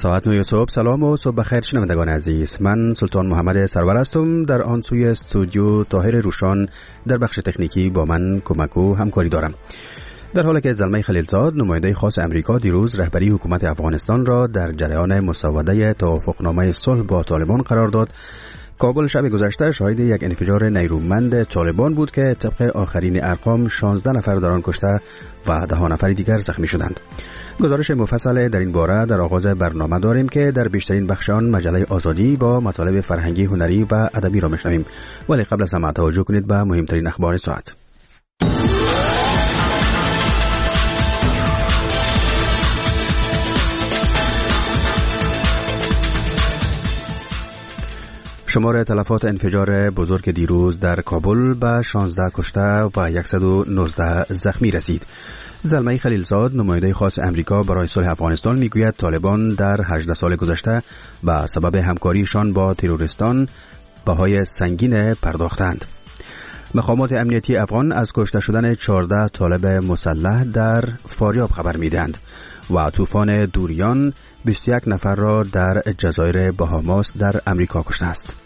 ساعت 9 صبح. سلام و صبح بخیر شنوندگان عزیز. من سلطان محمد سرور هستم. در آن سوی استودیو طاهر روشان در بخش تکنیکی با من کمک و همکاری دارم. در حالی که زلمه خلیلزاد نماینده خاص امریکا دیروز رهبری حکومت افغانستان را در جریان مسوده توافقنامه صلح با طالبان قرار داد، کابل شب گذشته شاهد یک انفجار نیرومند طالبان بود که طبق آخرین ارقام 16 نفر در آن کشته و 10 نفر دیگر زخمی شدند. گزارش مفصل در این باره در آغاز برنامه داریم که در بیشترین بخش آن مجله آزادی با مطالب فرهنگی، هنری و ادبی را میشنویم. ولی قبل از سماع توجه کنید به مهمترین اخبار ساعت. شمار تلفات انفجار بزرگ دیروز در کابل به 16 کشته و 119 زخمی رسید. زلمه خلیلزاد نماینده خاص امریکا برای صلح افغانستان میگوید طالبان در 18 سال گذشته به سبب همکاریشان با تروریستان بهای سنگین پرداختند. مقامات امنیتی افغان از کشته شدن 14 طالب مسلح در فاریاب خبر میدهند و طوفان دوریان 21 نفر را در جزایر بهاماس در امریکا کشته است.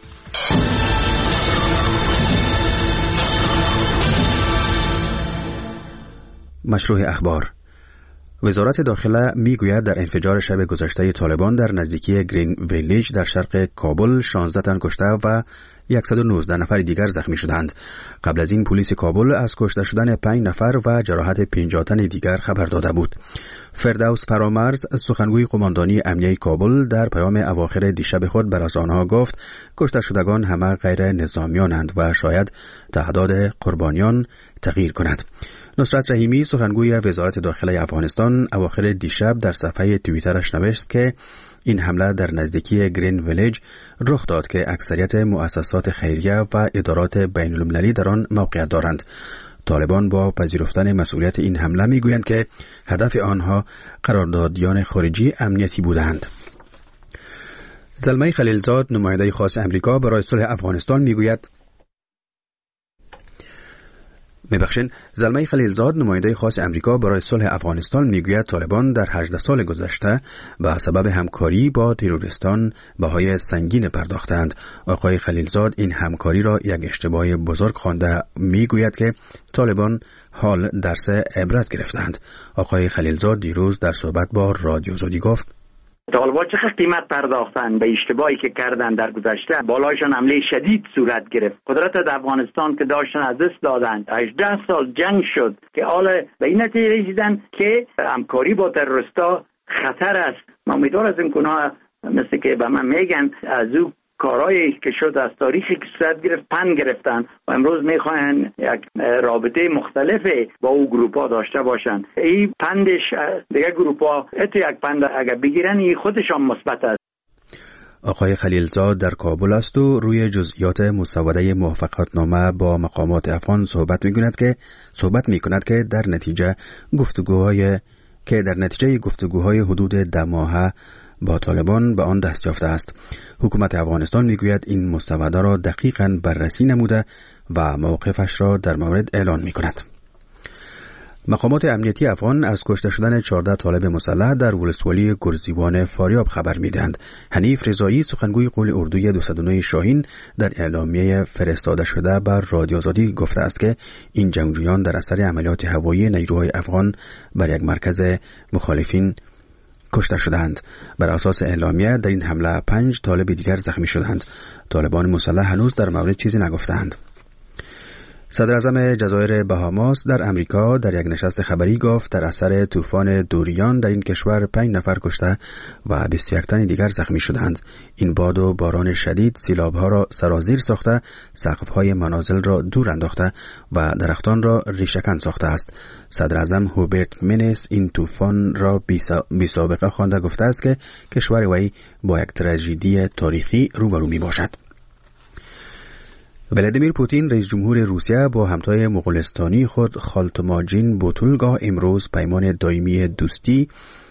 مشروع اخبار. وزارت داخله میگوید در انفجار شب گذشته طالبان در نزدیکی گرین ویلیج در شرق کابل 16 تن کشته و 119 نفر دیگر زخمی شدند. قبل از این پلیس کابل از کشته شدن 5 نفر و جراحت 50 تن دیگر خبر داده بود. فردوس فرامرز سخنگوی قماندانی امنیه کابل در پیام اواخر دیشب خود بر آنها گفت کشته شدگان همه غیر نظامیانند و شاید تعداد قربانیان تغییر کند. نصرت رحیمی سخنگوی وزارت داخله افغانستان اواخر دیشب در صفحه توییترش نوشت که این حمله در نزدیکی گرین ویلیج رخ داد که اکثریت مؤسسات خیریه و ادارات بین المللی در آن موقعیت دارند. طالبان با پذیرفتن مسئولیت این حمله میگویند که هدف آنها قراردادیان خارجی امنیتی بودند. زلمه خلیلزاد نماینده خاص امریکا برای صلح افغانستان میگوید زلمه خلیلزاد نماینده خاص امریکا برای صلح افغانستان میگوید طالبان در 18 سال گذشته به سبب همکاری با تروریستان بهای سنگین پرداختند. آقای خلیلزاد این همکاری را یک اشتباه بزرگ خوانده میگوید که طالبان حال درس عبرت گرفتند. آقای خلیلزاد دیروز در صحبت با رادیو زودی گفت طالبان چقدر قیمت پرداختن به اشتباهی که کردن در گذشته. بالایشان حمله شدید صورت گرفت. قدرت افغانستان که داشتن از دست دادن. 18 سال جنگ شد که حالا به این نتیجه رسیدن که همکاری با تروریستا خطر است. من امیدوار از این گناه مثل که به من میگن از او کارهایی که شد از تاریخی که صورت گرفت پند گرفتن و امروز میخواین یک رابطه مختلف با او گروپا داشته باشن. این پندش دیگه گروپا یک پند اگر بگیرن این خودشان مثبت است. آقای خلیلزاد در کابل است و روی جزئیات مسوده موافقتنامه با مقامات افغان صحبت میکند که در نتیجه گفتگوهای حدود 10 ماهه با طالبان به آن دست یافته است. حکومت افغانستان میگوید این مسوده را دقیقاً بررسی نموده و موقفش را در مورد اعلان میکند. مقامات امنیتی افغان از کشته شدن 14 طالب مسلح در ولسوالی گرزیوان فاریاب خبر میدهند. حنیف رضایی سخنگوی قول اردوی 209 شاهین در اعلامیه فرستاده شده بر رادیو آزادی گفته است که این جنگجویان در اثر عملیات هوایی نیروهای افغان بر یک مرکز مخالفین کشته شدند. بر اساس اعلامیه در این حمله 5 طالب دیگر زخمی شدند. طالبان مسلح هنوز در مورد چیزی نگفتند. صدر اعظم جزایر بهاماس در امریکا در یک نشست خبری گفت در اثر طوفان دوریان در این کشور 5 نفر کشته و 21 تن دیگر زخمی شدند. این باد و باران شدید سیلاب‌ها را سرازیر ساخته، سقف‌های منازل را دور انداخته و درختان را ریشه‌کن ساخته است. صدر اعظم هوبرت منس این طوفان را بی سابقه خوانده گفته است که کشور وی با یک تراژدی تاریخی روبرو میباشد. ولادیمیر پوتین رئیس جمهور روسیه با همتای مغولستانی خود خالتماجین بوتولگا امروز پیمان دائمی دوستی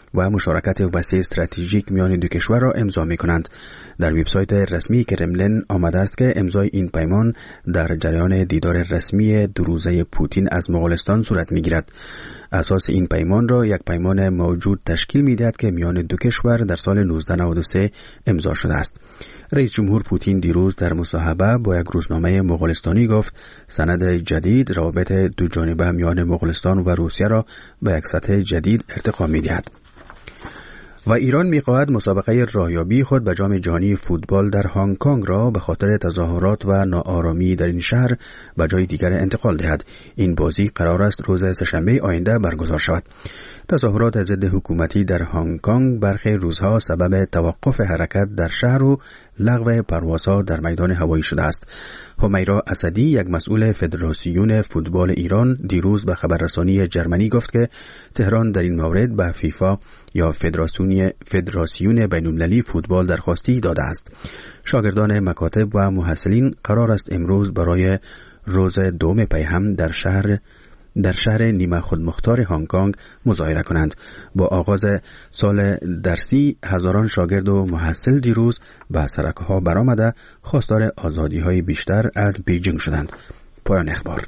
و مشارکت وسیع استراتژیک میان دو کشور را امضا می‌کنند. در وبسایت رسمی کرملین آمده است که امضای این پیمان در جریان دیدار رسمی 2 روزه پوتین از مغولستان صورت می‌گیرد. اساس این پیمان را یک پیمان موجود تشکیل می‌دهد که میان دو کشور در سال 1993 امضا شده است. رئیس جمهور پوتین دیروز در مصاحبه با یک روزنامه مغولستانی گفت سند جدید روابط دو جانبه میان مغولستان و روسیه را به یک سطح جدید ارتقا می‌دهد. و ایران می‌خواهد مسابقه راهیابی خود به جام جهانی فوتبال در هنگ کنگ را به خاطر تظاهرات و ناآرامی در این شهر به جای دیگر انتقال دهد. این بازی قرار است روز سه‌شنبه آینده برگزار شود. تظاهرات ضد حکومتی در هنگ کنگ برخی روزها سبب توقف حرکت در شهر و لغو پروازها در میدان هوایی شده است. همیرا اسدی، یک مسئول فدراسیون فوتبال ایران، دیروز به خبررسانی جرمنی گفت که تهران در این مورد به فیفا یا فدراسیون بین‌المللی فوتبال درخواستی داده است. شاگردان مکاتب و محصلین قرار است امروز برای روز دوم پیهم در شهر نیمه خودمختار هنگ کنگ مظاهره کنند. با آغاز سال درسی هزاران شاگرد و محصل دیروز به سرک‌ها برآمده خواستار آزادی‌های بیشتر از بیجینگ شدند. پایان اخبار.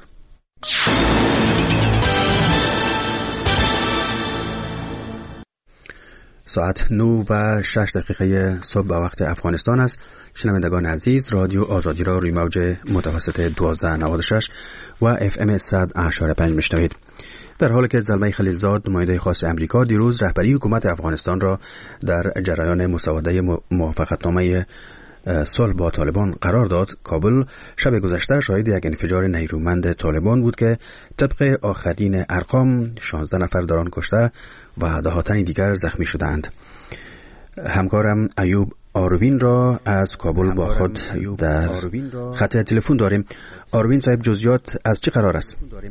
ساعت 9:06 صبح به وقت افغانستان است. شنوندگان عزیز، رادیو آزادی را روی موج متوسط 1296 و FM 100.5 میشنوید. در حالی که زلمه خلیلزاد، نماینده خاص امریکا، دیروز رهبری حکومت افغانستان را در جریان مسوده موافقتنامه صلح با طالبان قرار داد، کابل شب گذشته شاهد یک انفجار نیرومند طالبان بود که طبق آخرین ارقام 16 نفر در آن کشته و 10 تن دیگر زخمی شدند. همکارم ایوب آروین را از کابل با خود در خط تلفن داریم. آروین صاحب، جزئیات از چه قرار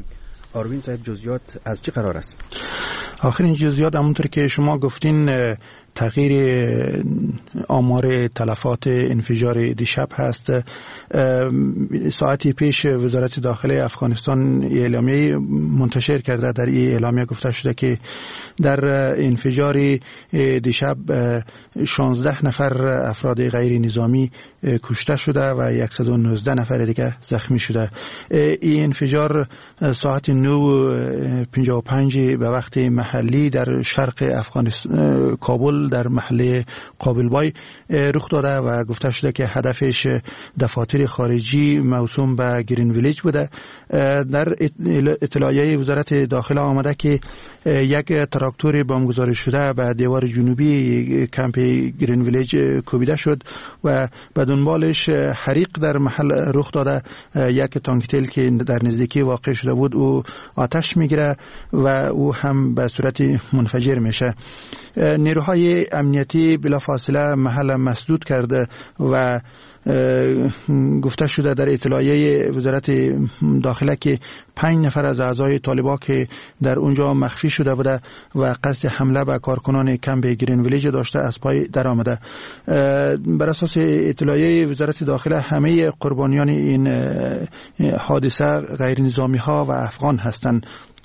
است؟ آخرین جزئیات همونطور که شما گفتین تغییر آمار تلفات انفجار دیشب هست. ساعتی پیش وزارت داخله افغانستان اعلامیه منتشر کرده. در این اعلامیه گفته شده که در انفجار دیشب 16 نفر افراد غیر نظامی کشته شده و 119 نفر دیگه زخمی شده. این انفجار ساعت 9:55 به وقت محلی در شرق افغانستان کابل در محله قابلبای رخ داده و گفته شده که هدفش دفاتر خارجی موسوم به گرین ویلیج بوده. در اطلاعیه وزارت داخله آمده که یک تراکتور بمبگذاری شده به دیوار جنوبی کمپ گرین ویلیج کوبیده شد و به دنبالش حریق در محل رخ داده. یک تانک که در نزدیکی واقع شده بود او آتش میگیره و او هم به صورت منفجر میشه. نیروهای امنیتی بلافاصله محل مسدود کرده و گفته شده در اطلاعیه وزارت داخله که 5 نفر از اعضای طالبان که در اونجا مخفی شده بوده و قصد حمله به کارکنان کمپ گرین ویلیج داشته از پای در آمده. بر اساس اطلاعیه وزارت داخله همه قربانیان این حادثه غیر نظامی ها و افغان هستند.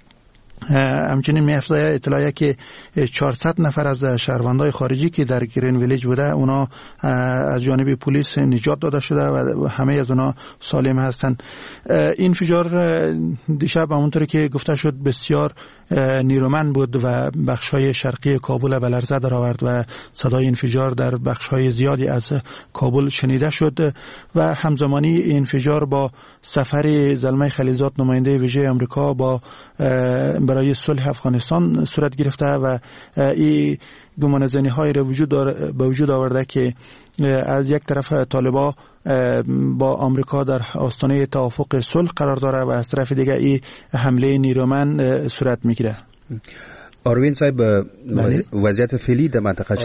همچنین می‌افزاید اطلاعیه که 400 نفر از شهروندان خارجی که در گرین ویلیج بوده اونا از جانب پلیس نجات داده شده و همه از اونا سالم هستند. این انفجار دیشب همونطوری که گفته شد بسیار نیرومند بود و بخش‌های شرقی کابل به لرزه درآورد و صدای انفجار در بخش‌های زیادی از کابل شنیده شد و همزمانی انفجار با سفر زلمه خلیلزاد نماینده ویژه آمریکا برای صلح افغانستان صورت گرفته و این گمانه‌زنی‌های را به وجود آورده که از یک طرف طالبان با آمریکا در آستانه توافق صلح قرار داره و از طرف دیگه این حمله نیرومند صورت میگیره. آروین صاحب، وضعیت فعلی در منطقه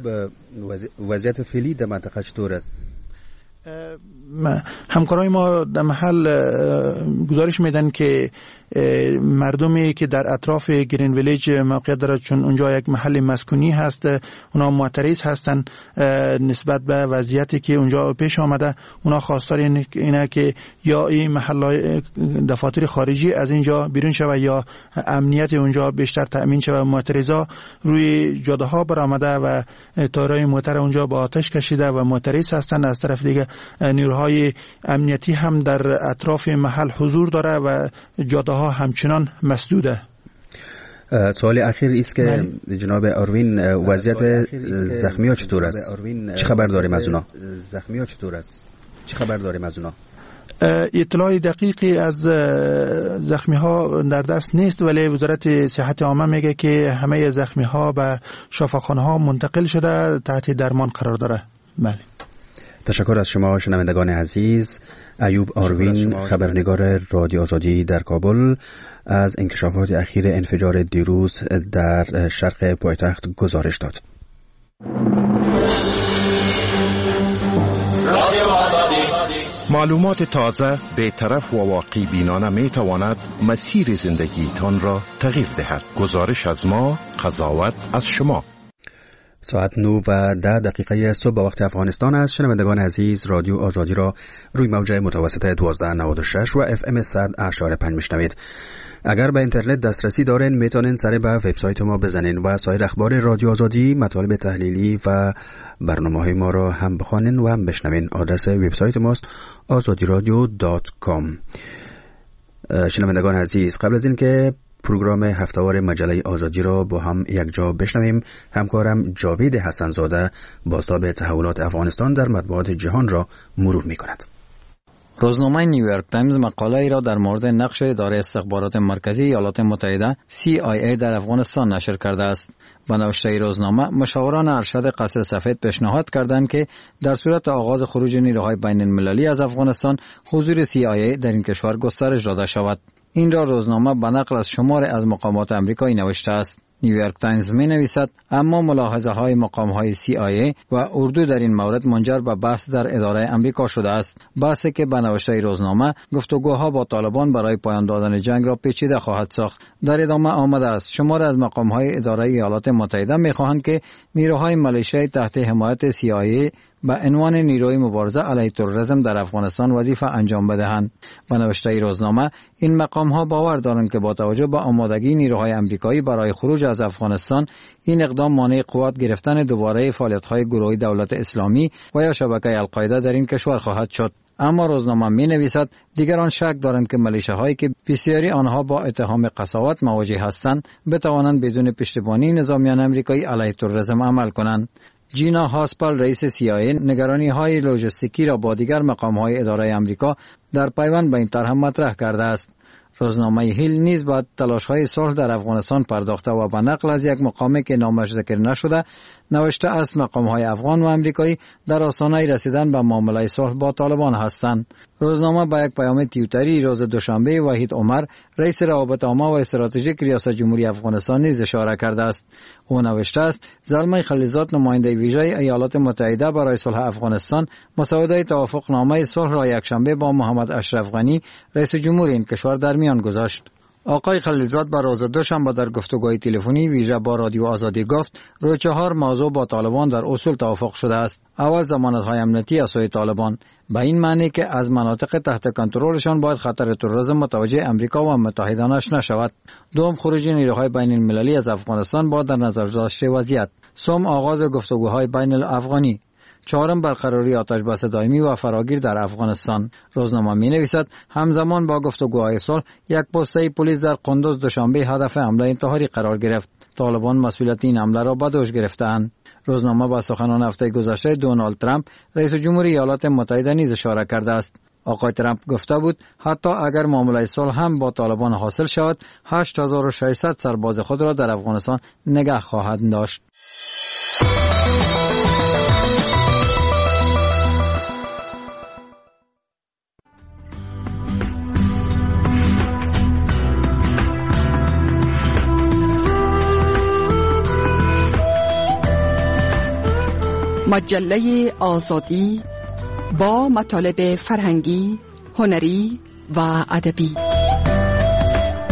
چطور است؟ همکارای ما در محل گزارش میدن که مردمی که در اطراف گرین ویلیج موقعیت دارد، چون اونجا یک محل مسکونی هست، اونا معترض هستن نسبت به وضعیتی که اونجا پیش آمده. اونا خواستار اینه که یا این محل دفاتر خارجی از اینجا بیرون شود یا امنیت اونجا بیشتر تأمین شود. معترضا روی جاده ها برآمده و تایرهای موتر اونجا با آتش کشیده و معترض هستند. از طرف دیگه نیروهای امنیتی هم در اطراف محل حضور داره و جاده ها همچنان مسدوده. سوال اخیر است که جناب آروین وضعیت زخمی ها چطور است؟ چه خبر داریم از اونا؟ اطلاع دقیقی از زخمی ها در دست نیست، ولی وزارت صحت عامه میگه که همه زخمی ها به شفاخانه ها منتقل شده، تحت درمان قرار داره. بله. تشکر از شما شنوندگان عزیز. ایوب آروین، خبرنگار رادیو آزادی در کابل، از انکشافات اخیر انفجار دیروز در شرق پایتخت گزارش داد. معلومات تازه، بی‌طرف و واقعی بینانه می تواند مسیر زندگیتان را تغییر دهد. گزارش از ما، قضاوت از شما. ساعت 9:10 صبح به وقت افغانستان است. شنوندگان عزیز، رادیو آزادی را روی موج متوسط 1296 و FM 100.5 میشنوید. اگر به اینترنت دسترسی دارین میتونین سر به وبسایت ما بزنین و سایر اخبار رادیو آزادی، مطالب تحلیلی و برنامه‌های ما را هم بخوانین و هم بشنوین. آدرس وبسایت ماست azadiradio.com. شنوندگان عزیز، قبل از این که پروگرام هفتهوار مجله آزادی را با هم یک جا بشنویم، همکارم جاوید حسن‌زاده بازتاب تحولات افغانستان در مطبوعات جهان را مرور می‌کند. روزنامه نیویورک تایمز مقاله ای را در مورد نقش اداره استخبارات مرکزی ایالات متحده CIA در افغانستان نشر کرده است. به نوشته روزنامه، مشاوران ارشد قصر سفید پیشنهاد کردند که در صورت آغاز خروج نیروهای بین المللی از افغانستان، حضور CIA در این کشور گسترش داده شود. این را روزنامه به نقل از شمار از مقامات آمریکایی نوشته است. نیویورک تایمز می نویسد اما ملاحظه های مقام های CIA و اردو در این مورد منجر به بحث در اداره آمریکا شده است. بحثی که به نوشته روزنامه گفتگوها با طالبان برای پایان دادن جنگ را پیچیده خواهد ساخت. در ادامه آمده است شمار از مقام های اداره ایالات متحده می خواهند که نیروهای ملیشیایی تحت حمایت CIA به عنوان نیروی مبارزه علیه تروریسم در افغانستان وظیفه انجام بدهند. به نوشته روزنامه، این مقام ها باور دارند که با توجه به آمادگی نیروهای آمریکایی برای خروج از افغانستان، این اقدام مانع قوت گرفتن دوباره فعالیت‌های گروه دولت اسلامی و یا شبکه القاعده در این کشور خواهد شد. اما روزنامه می نویسد دیگران شک دارند که ملیشه‌هایی که بسیاری آنها با اتهام قساوت مواجه هستند بتوانند بدون پشتیبانی نظامیان آمریکایی علیه تروریسم عمل کنند. جینا هاسپال، رئیس CIA، نگرانی‌های لوجستیکی را با دیگر مقام‌های اداره آمریکا در پیوند به این طرح مطرح کرده است. روزنامه هیل نیز به تلاش‌های صلح در افغانستان پرداخته و به نقل از یک مقامی که نامش ذکر نشده نوشته است مقام‌های افغان و آمریکایی در آستانه رسیدن به معامله صلح با طالبان هستند. روزنامه با یک پیام توییتری روز دوشنبه وحید عمر، رئیس روابط عامه و استراتژیک ریاست جمهوری افغانستان نیز اشاره کرده است. او نوشته است زلمه خلیلزاد، نماینده ویژه ایالات متحده برای صلح افغانستان، مسوده توافق نامه صلح را یکشنبه با محمد اشرف غنی، رئیس جمهور این کشور در میان گذاشت. آقای خلیلزاد بر روز دوشنبه در گفتگوی تلفنی ویژه با رادیو آزادی گفت روی 4 موضوع با طالبان در اصول توافق شده است. اول، ضمانت‌های امنیتی از سوی طالبان، به این معنی که از مناطق تحت کنترلشان باید خطر تروریسم متوجه امریکا و متحدانش نشود. دوم، خروج نیروهای بین المللی از افغانستان با در نظر داشته وضعیت. سوم، آغاز گفتگوهای بین الافغانی. چهارم، برقراری آتشبس دائمی و فراگیر در افغانستان. روزنامه می نویسد همزمان با گفتگوهای صلح، یک پسته پلیس در قندوز دوشنبه هدف حمله انتحاری قرار گرفت. طالبان مسئولیت این حمله را به دوش گرفتند. روزنامه با سخنان هفته گذشته دونالد ترامپ، رئیس جمهور ایالات متحده نیز اشاره کرده است. آقای ترامپ گفته بود حتی اگر معامله صلح هم با طالبان حاصل شود، 8600 سرباز خود را در افغانستان نگه خواهند داشت. مجله آزادی با مطالب فرهنگی، هنری و ادبی.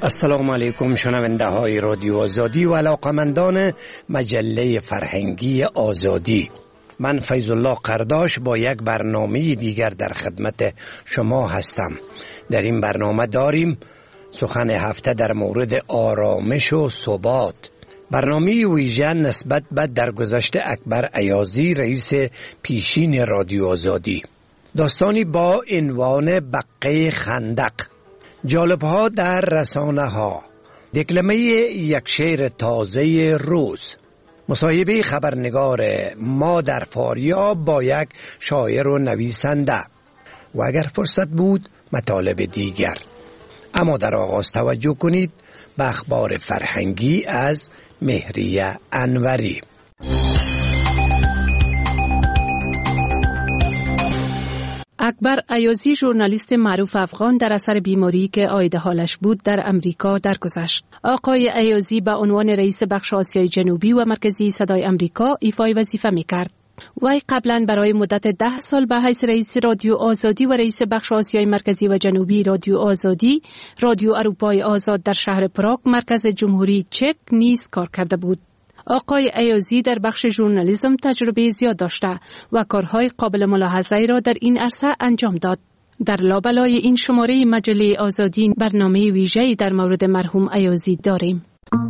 السلام علیکم شنونده های رادیو آزادی و علاقمندان مجله فرهنگی آزادی. من فیض الله قرداش با یک برنامه دیگر در خدمت شما هستم. در این برنامه داریم سخن هفته در مورد آرامش و ثبات. برنامه ویژه نسبت به درگذشت اکبر ایازی رئیس پیشین رادیو آزادی. داستانی با عنوان بقه خندق. جالب‌ها در رسانه ها. دکلمه یک شعر تازه روز. مصاحبه خبرنگار ما در فاریاب با یک شاعر و نویسنده و اگر فرصت بود مطالب دیگر. اما در آغاز توجه کنید به اخبار فرهنگی از مهریه انوری. اکبر ایازی ژورنالیست معروف افغان در اثر بیماری که عاید حالش بود در امریکا درگذشت. آقای ایازی به عنوان رئیس بخش آسیای جنوبی و مرکزی صدای امریکا ایفای وظیفه می‌کرد. وی قبلا برای مدت 10 سال به حیث رئیس رادیو آزادی و رئیس بخش آسیای مرکزی و جنوبی رادیو آزادی، رادیو اروپای آزاد در شهر پراگ مرکز جمهوری چک نیز کار کرده بود. آقای ایازی در بخش ژورنالیسم تجربه زیاد داشته و کارهای قابل ملاحظه‌ای را در این عرصه انجام داد. در لابلای این شماره مجله آزادی برنامه ویژه‌ای در مورد مرحوم ایازی داریم.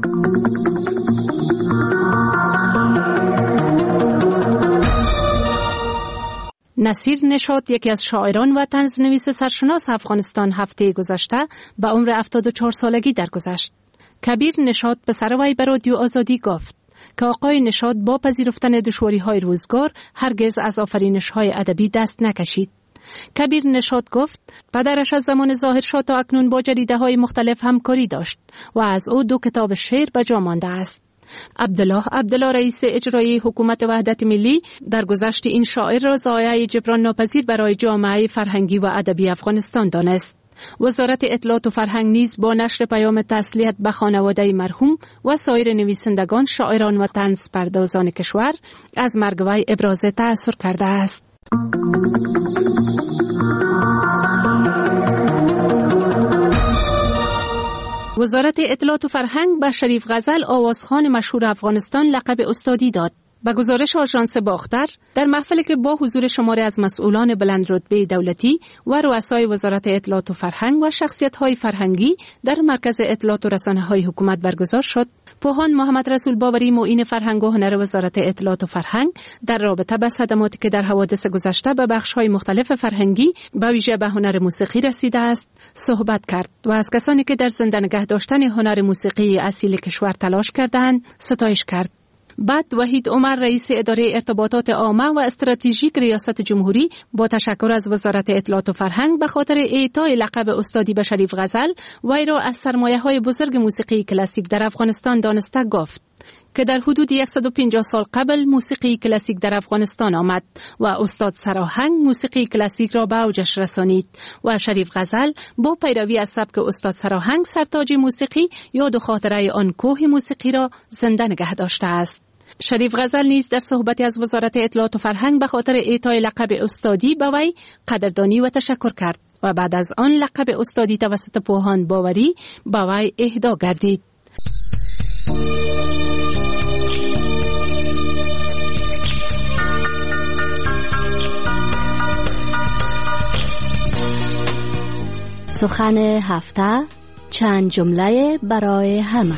نصیر نشاط یکی از شاعران و طنزنویس سرشناس افغانستان هفته گذشته به عمر 74 سالگی درگذشت. کبیر نشاط پسر وی به رادیو آزادی گفت که آقای نشاط با پذیرفتن دشواری‌های روزگار هرگز از آفرینش‌های ادبی دست نکشید. کبیر نشاط گفت پدرش از زمان ظاهرشاه تا اکنون با جریده‌های مختلف همکاری داشت و از او 2 کتاب شعر به جا مانده است. عبدالله رئیس اجرایی حکومت وحدت ملی در گذشت این شاعر را ضایعه جبران ناپذیر برای جامعه فرهنگی و ادبی افغانستان دانست. وزارت اطلاعات و فرهنگ نیز با نشر پیام تسلیت به خانواده مرحوم و سایر نویسندگان، شاعران و طنز پردازان کشور از مرگ وی ابراز تأثر کرده است. وزارت اطلاعات و فرهنگ به شریف غزل آوازخوان مشهور افغانستان لقب استادی داد. به گزارش آژانس باختر در محفلی که با حضور شماری از مسئولان بلند رتبه دولتی و رؤسای وزارت اطلاعات و فرهنگ و شخصیت‌های فرهنگی در مرکز اطلاعات و رسانه‌های حکومت برگزار شد، پوهان محمد رسول باوری معین فرهنگ و هنر وزارت اطلاعات و فرهنگ در رابطه با صدماتی که در حوادث گذشته به بخش‌های مختلف فرهنگی به ویژه به هنر موسیقی رسیده است صحبت کرد و از کسانی که در زنده نگه داشتن هنر موسیقی اصیل کشور تلاش کردند ستایش کرد. بعد وحید عمر رئیس اداره ارتباطات عامه و استراتژیک ریاست جمهوری با تشکر از وزارت اطلاعات و فرهنگ به خاطر اعطای لقب استادی به شریف غزل وی را از سرمایه‌های بزرگ موسیقی کلاسیک در افغانستان دانسته گفت که در حدود 150 سال قبل موسیقی کلاسیک در افغانستان آمد و استاد سراهنگ موسیقی کلاسیک را به اوجش رسانید و شریف غزل با پیروی از سبک استاد سراهنگ سرتاج موسیقی یاد و خاطره آن کوه موسیقی را زنده نگه داشته است. شریف غزل نیز در صحبتی از وزارت اطلاعات و فرهنگ به خاطر اعطای لقب استادی به وی قدردانی و تشکر کرد و بعد از آن لقب استادی توسط پوهان باوری به وی اهدا گردید. سخن هفته، چند جمله برای همه.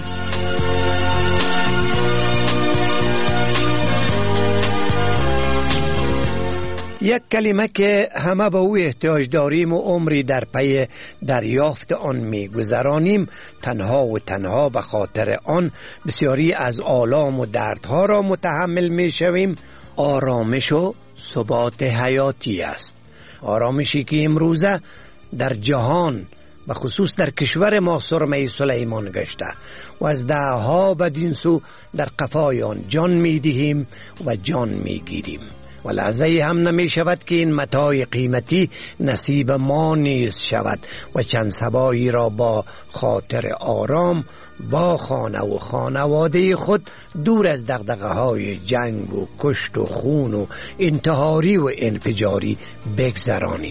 یک کلمه که همه به او احتیاج داریم و عمری در پی دریافت آن می‌گذرانیم، تنها و تنها به خاطر آن بسیاری از آلام و دردها را متحمل می‌شویم. آرامش و ثبات حیاتی است. آرامشی که امروزه در جهان به خصوص در کشور ما سرمه سلیمان گشته و از دهها بدین سو در قفای آن جان می‌دهیم و جان می‌گیریم و لحظه هم نمی شود که این متاع قیمتی نصیب ما نیز شود و چند صبایی را با خاطر آرام با خانه و خانواده خود دور از دغدغه های جنگ و کشت و خون و انتحاری و انفجاری بگذرانیم.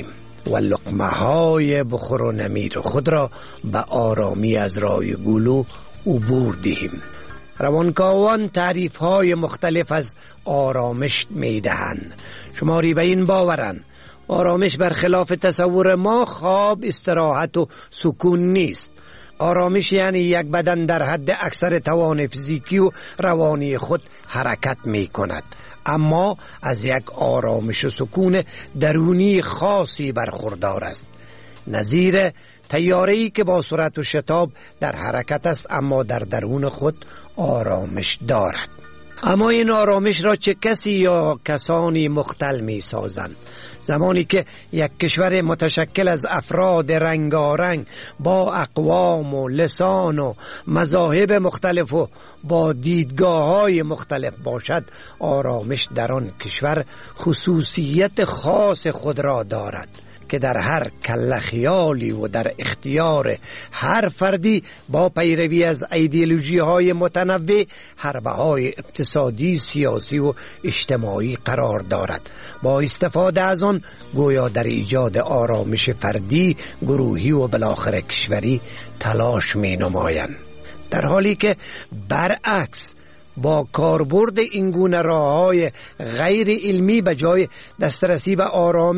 و لقمه های بخور و نمیر خود را به آرامی از راه گلو عبور دهیم. روانکاوان تعریف های مختلف از آرامش می دهند. شماری به این باورند آرامش برخلاف تصور ما خواب، استراحت و سکون نیست. آرامش یعنی یک بدن در حد اکثر توان فیزیکی و روانی خود حرکت می کند، اما از یک آرامش و سکون درونی خاصی برخوردار است، نظیر طیاره‌ای که با سرعت و شتاب در حرکت است اما در درون خود آرامش دارد. اما این آرامش را چه کسی یا کسانی مختل می سازند؟ زمانی که یک کشور متشکل از افراد رنگارنگ با اقوام و لسان و مذاهب مختلف و با دیدگاه‌های مختلف باشد، آرامش در آن کشور خصوصیت خاص خود را دارد که در هر کله خیالی و در اختیار هر فردی با پیروی از ایدئولوژی های متنوع حربه های اقتصادی، سیاسی و اجتماعی قرار دارد. با استفاده از آن گویا در ایجاد آرامش فردی، گروهی و بالاخره کشوری تلاش می نمایند، در حالی که برعکس با کاربرد این گونه راه‌های غیر علمی به جای دسترسی به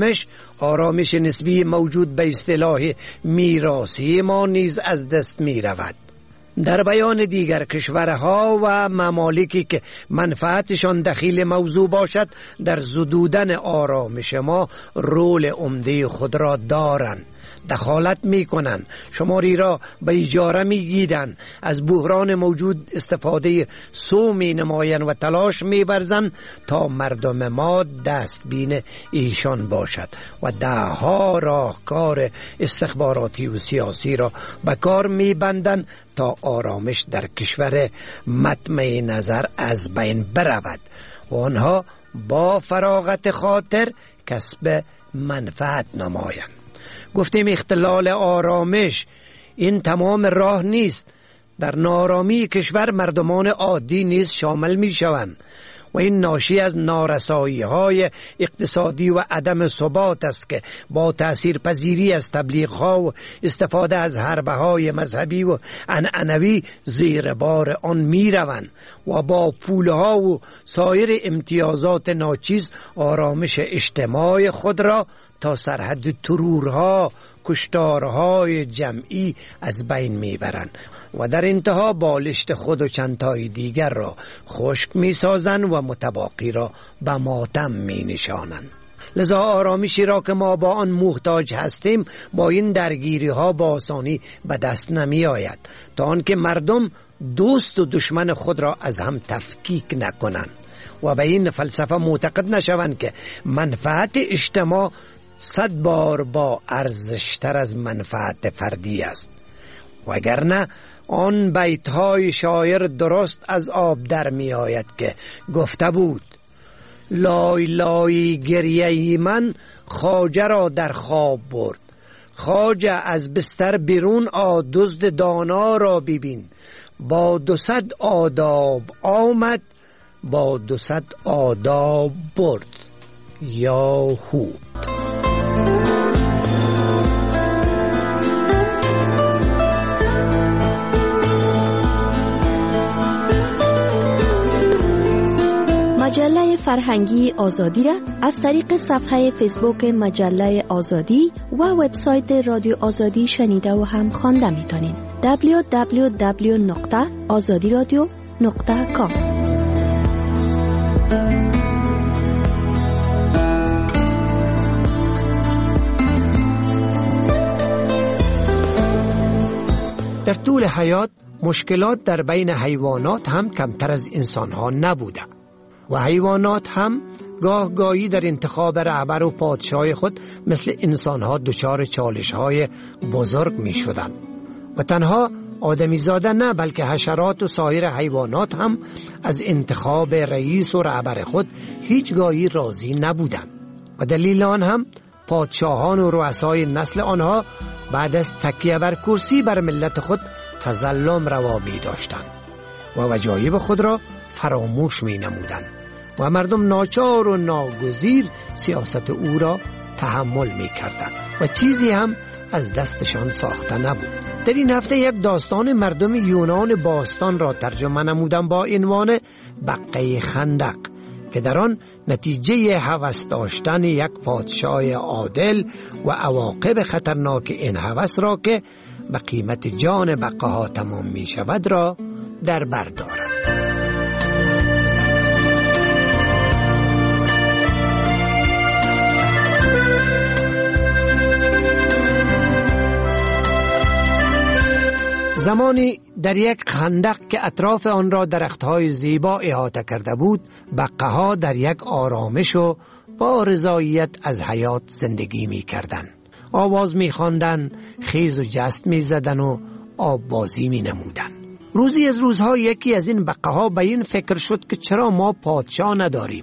آرامش نسبی موجود به اصطلاح میراثی ما نیز از دست می رود. در بیان دیگر، کشورها و ممالکی که منفعتشان دخیل موضوع باشد در زدودن آرامش ما رول عمده خود را دارند، دخالت می کنند، شماری را به اجاره می گیرند، از بحران موجود استفاده سو می نمایند و تلاش می ورزند تا مردم ما دستبین ایشان باشد و دهها راهکار استخباراتی و سیاسی را به کار می بندند تا آرامش در کشور مطمع نظر از بین برود و آنها با فراغت خاطر کسب منفعت نمایند. گفتیم اختلال آرامش این تمام راه نیست. در نارامی کشور مردمان عادی نیز شامل می شوند و این ناشی از نارسایی های اقتصادی و عدم ثبات است که با تأثیر پذیری از تبلیغ ها و استفاده از حربه های مذهبی و عنعنوی زیر بار آن می روند و با پول ها و سایر امتیازات ناچیز آرامش اجتماعی خود را تا سرحد ترورها، کشتارهای جمعی از بین میبرند و در انتها بالشت خود و چندتای دیگر را خشک میسازند و متباقی را به ماتم مینشانند. لذا آرامشی را که ما با آن محتاج هستیم با این درگیری ها با آسانی به دست نمی آید، تا آنکه مردم دوست و دشمن خود را از هم تفکیک نکنند و به این فلسفه معتقد نشوند که منفعت اجتماع 100 بار با ارزشتر از منفعت فردی است. وگرنه آن بیت‌های شاعر درست از آب در می آید که گفته بود: لای لای گریه من خواجه را در خواب برد، خواجه از بستر بیرون دزد دانا را ببین، با 200 آداب آمد، با 200 آداب برد. یا هو. مجله فرهنگی آزادی را از طریق صفحه فیسبوک مجله آزادی و وبسایت رادیو آزادی شنیده و هم خوانده میتونید. www.azadiradio.com. در طول حیات مشکلات در بین حیوانات هم کمتر از انسانها نبوده و حیوانات هم گاهی در انتخاب رهبر و پادشاه خود مثل انسانها دچار چالش‌های بزرگ می‌شدند و تنها آدمی زاده نه بلکه حشرات و سایر حیوانات هم از انتخاب رئیس و رهبر خود هیچگاهی راضی نبودند و دلیل آن هم پادشاهان و رؤسای نسل آنها بعد از تکیه بر کرسی بر ملت خود تظلم روا می داشتند و وجایب خود را فراموش می نمودند و مردم ناچار و ناگزیر سیاست او را تحمل می کردند. و چیزی هم از دستشان ساخته نبود. در این هفته یک داستان مردم یونان باستان را ترجمه نمودم با عنوان بقه خندق که در آن نتیجه هوس داشتن یک پادشاه عادل و عواقب خطرناک این هوس را که به قیمت جان بقه ها تمام می شود را در بر دارد. زمانی در یک خندق که اطراف آن را درخت‌های زیبا احاطه کرده بود، بقه‌ها در یک آرامش و با رضایت از حیات زندگی می‌کردند. آواز می‌خواندند، خیز و جست می‌زدند و آب بازی می‌نمودند. روزی از روزها یکی از این بقه‌ها به این فکر شد که چرا ما پادشاه نداریم.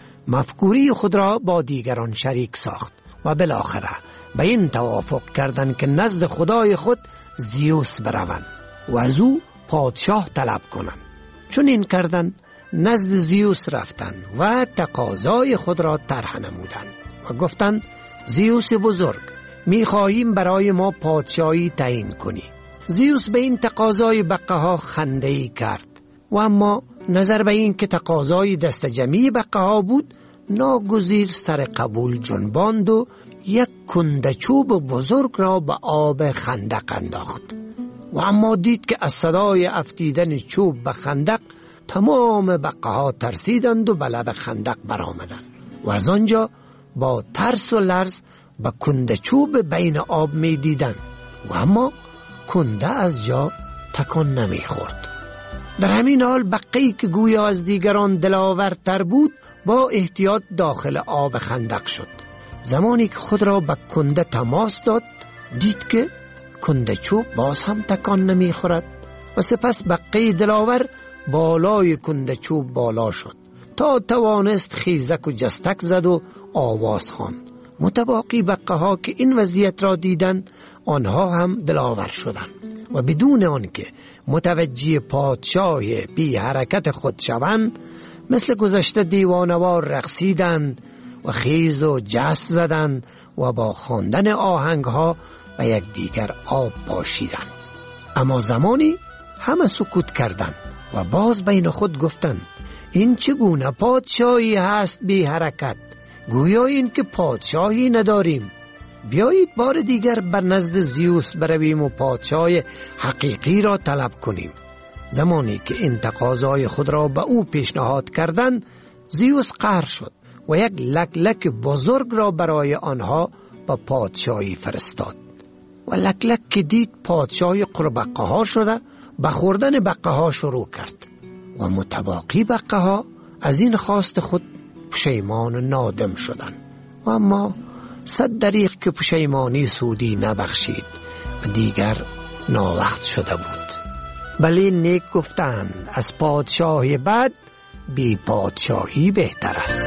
مفکوری خود را با دیگران شریک ساخت و بالاخره به این توافق کردند که نزد خدای خود زیوس بروند و از او پادشاه طلب کنند. چون این کردند نزد زیوس رفتند و تقاضای خود را طرح نمودند و گفتند زیوس بزرگ، می‌خواهیم برای ما پادشاهی تعیین کنی. زیوس به این تقاضای بقه‌ها خنده‌ای کرد و اما نظر به این که تقاضای دست جمعی بقه‌ها بود، ناگزیر سر قبول جنباند و یک کنده چوب بزرگ را به آب خندق انداخت و اما دید که از صدای افتیدن چوب به خندق تمام بقه‌ها ترسیدند و به لب خندق برآمدند و از آنجا با ترس و لرز به کنده چوب بین آب می دیدند و اما کنده از جا تکان نمی خورد. در همین حال بقه‌ای که گویا از دیگران دلاورتر بود با احتیاط داخل آب خندق شد. زمانی که خود را به کنده تماس داد، دید که کنده چوب باز هم تکان نمی خورد و سپس بقه دلاور بالای کنده چوب بالا شد تا توانست خیزک و جستک زد و آواز خواند. متباقی بقه ها که این وضعیت را دیدند، آنها هم دلاور شدند و بدون آنکه متوجه پادشاه بی حرکت خود شوند، مثل گذشته دیوانوار رقصیدند و خیز و جست زدند و با خواندن آهنگ ها و یک دیگر آب پاشیدند. اما زمانی همه سکوت کردند و باز بین خود گفتند این چگونه پادشاهی هست بی حرکت؟ گویا این که پادشاهی نداریم. بیایید بار دیگر بر نزد زیوس برویم و پادشاه حقیقی را طلب کنیم. زمانی که این تقاضای خود را به او پیشنهاد کردند، زیوس قهر شد و یک لکلک بزرگ را برای آنها به پادشاهی فرستاد و لکلک که دید پادشاهی قربقه ها شده، به خوردن بقه ها شروع کرد و متباقی بقه ها از این خواست خود پشیمان و نادم شدند و اما صد دریغ که پشیمانی سودی نبخشید و دیگر ناوقت شده بود. بلی نیک گفتند از پادشاه بد بی پادشاهی بهتر است.